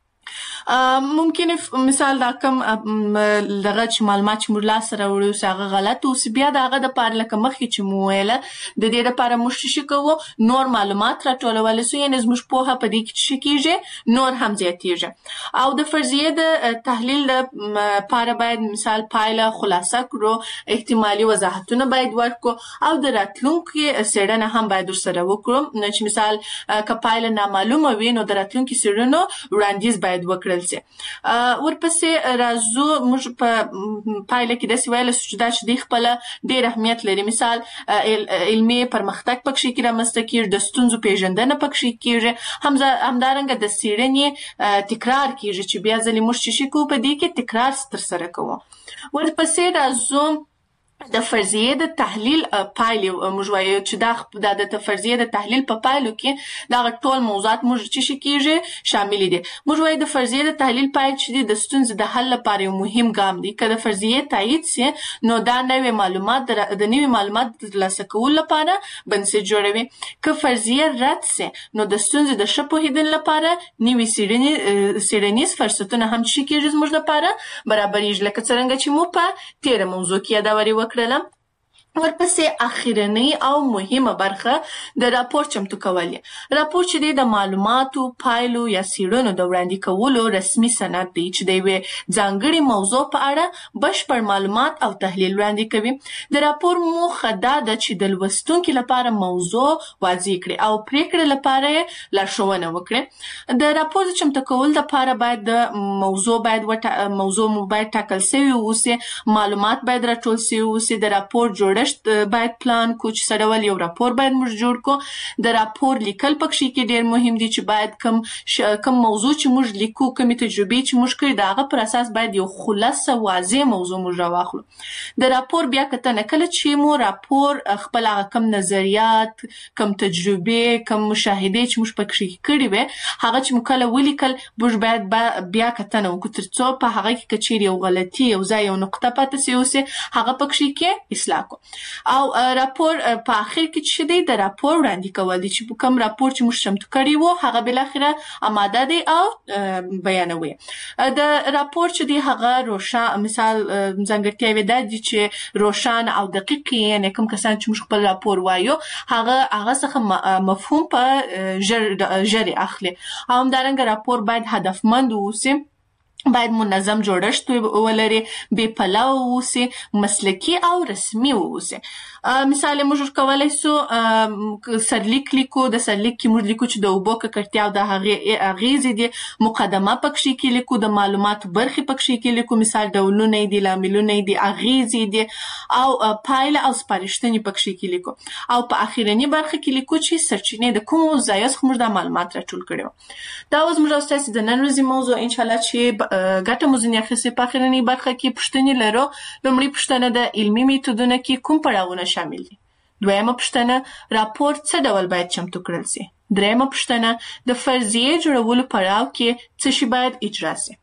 ممکن مثال دا کم دغه چې معلومات چې موږ لاسته راوړو اوس هغه غلط اوس بیا د هغه دپاره لکه مخکې چې مو ویله د دې دپاره موږ څه شي کوو، نور معلومات راټولولی سو، یعنې زموږ پوهه په دې کې څه کېږي، نور هم زیاتېږي. او د فرضیې د تحلیل لپاره باید مثال پایله خلاصه کړو، احتمالي وضاحتونه باید ورکړو او د راتلونکي څېړنه هم باید ورسره وکړو. چې مثال که پایله نامعلومه وي نو د راتلونکي څېړنو وړاندیز باید وکړل سي. ورپسې راځو موږ په پایله کې داسې ویلی سو چې دا چې دی خپله ډېر اهمیت لري. مثال علمي پرمختګ پکښې کې رامنځته کېږي، د ستونزو پېژندنه پکښې کېږي، همدارنګه د څېړنې تکرار کېږي چې بیا ځلې موږ چې شي کوو په دې کې تکرار ترسره کوو. ورپسې راځو د فرضیې د تحلیل پایلې موږ وایو چې دا د فرضیې د تحلیل په پایلو کې دغه ټول موضوعات موږ چې شي کېږي شاملې دي. موږ وایو د فرضیې د تحلیل پایل چې دي د ستونزې د حل لپاره یو مهم ګام دی. که د فرضیې تایید سي نو دا نوې معلومات د نوي معلومات د ترلاسه کولو لپاره بنسټ جوړوي. که فرضیې رد سي نو د ستونزې د ښه پوهېدنې لپاره نوي څېړنیز فرصتونه هم چې کېږي زموږ لپاره برابرېږي، لکه څرنګه چې مو په تېره موضوع کې یادورې وکړله. ورپسې اخرنۍ او مهمه برخه د راپور چمتو کول. راپور چې دی د معلوماتو، پایلو یا څېړنو د وړاندې کولو رسمي سند دی چې د یوې ځانګړې موضوع په اړه بشپړ معلومات او تحلیل وړاندې کوي. د راپور موخه دا ده چې د لوستونکي لپاره موضوع واضح کړي او پرېکړې لپاره یې لارښوونه وکړي. د راپور د چمتو کولو لپاره باید د موضوع باید موضوع مو باید ټاکل سوی واوسي، معلومات باید راټول سوي واوسي، د راپور جوړ جوړښت باید پلان کو چې څه ډول یو راپور باید موږ جوړ کو. د راپور لیکل پکې کې ډېر مهم دي چې باید کم کم موضوع چې موږ لیکو، کومې تجربې چې موږ کړې د هغه پر اساس باید یو خلاصه واضح موضوع موږ راواخلو. د راپور بیا کتنه کله چې مو راپور خپل هغه کم نظریات، کم تجربې، کم مشاهدې چې موږ پکې کړې وي هغه چې مو کله ولیکل موږ باید بیا کتنه وکړو ترڅو په هغه کې که چیرې یو غلطي یو ځای یو نقطه پاتې سوې اوسي هغه پکې کې اصلاح کړو. او راپور په اخر کې چې دی د راپور وړاندې کول دي چې کوم راپور چې موږ چمتو کړی وو هغه بالاخره آماده دی او بیانوي. د راپور چې دی هغه روښانه مثال ځانګړتیاوې دا دي چې روښانه او دقیق یعنې کوم کسان چې موږ خپل راپور وایو هغه هغه څخه مفهوم په ژر ژر اخلي. او همدارنګه راپور باید هدفمند اوسي، باید منظم جوړښت ولري، بې پلوه اوسي، مسلکي او رسمي اوسي. مثال موږ کولای سو سرلیک لیکو، د سرلیک کې موږ لیکو چې د اوبو ککړتیا او د هغې اغیزې دي، مقدمه پکې کې لیکو، د معلوماتو برخې پکې کې لیکو، مثال ډولونه دي، لاملونه دي، اغیزې دي، او پایله او سپارښتنې پکې کې لیکو. او په اخرنی برخه کې لیکو چې سرچینې د کومو ځایونو څخه موږ د معلومات راټول کړي وو. دا اوس موږ تاسو د نن ورځې موضوع ان شاء الله چې ګټه مو ځینې اخیستې. په اخرنۍ برخه کې پوښتنې لرو. لومړی پوښتنه د علمي میتودونو کې کوم پړاوونه شامل دي؟ دویمه پوښتنه راپور څه ډول باید چمتو کړل سي؟ دریمه پوښتنه د فرضیې جوړولو پړاو کې څه شی باید اجرا سي؟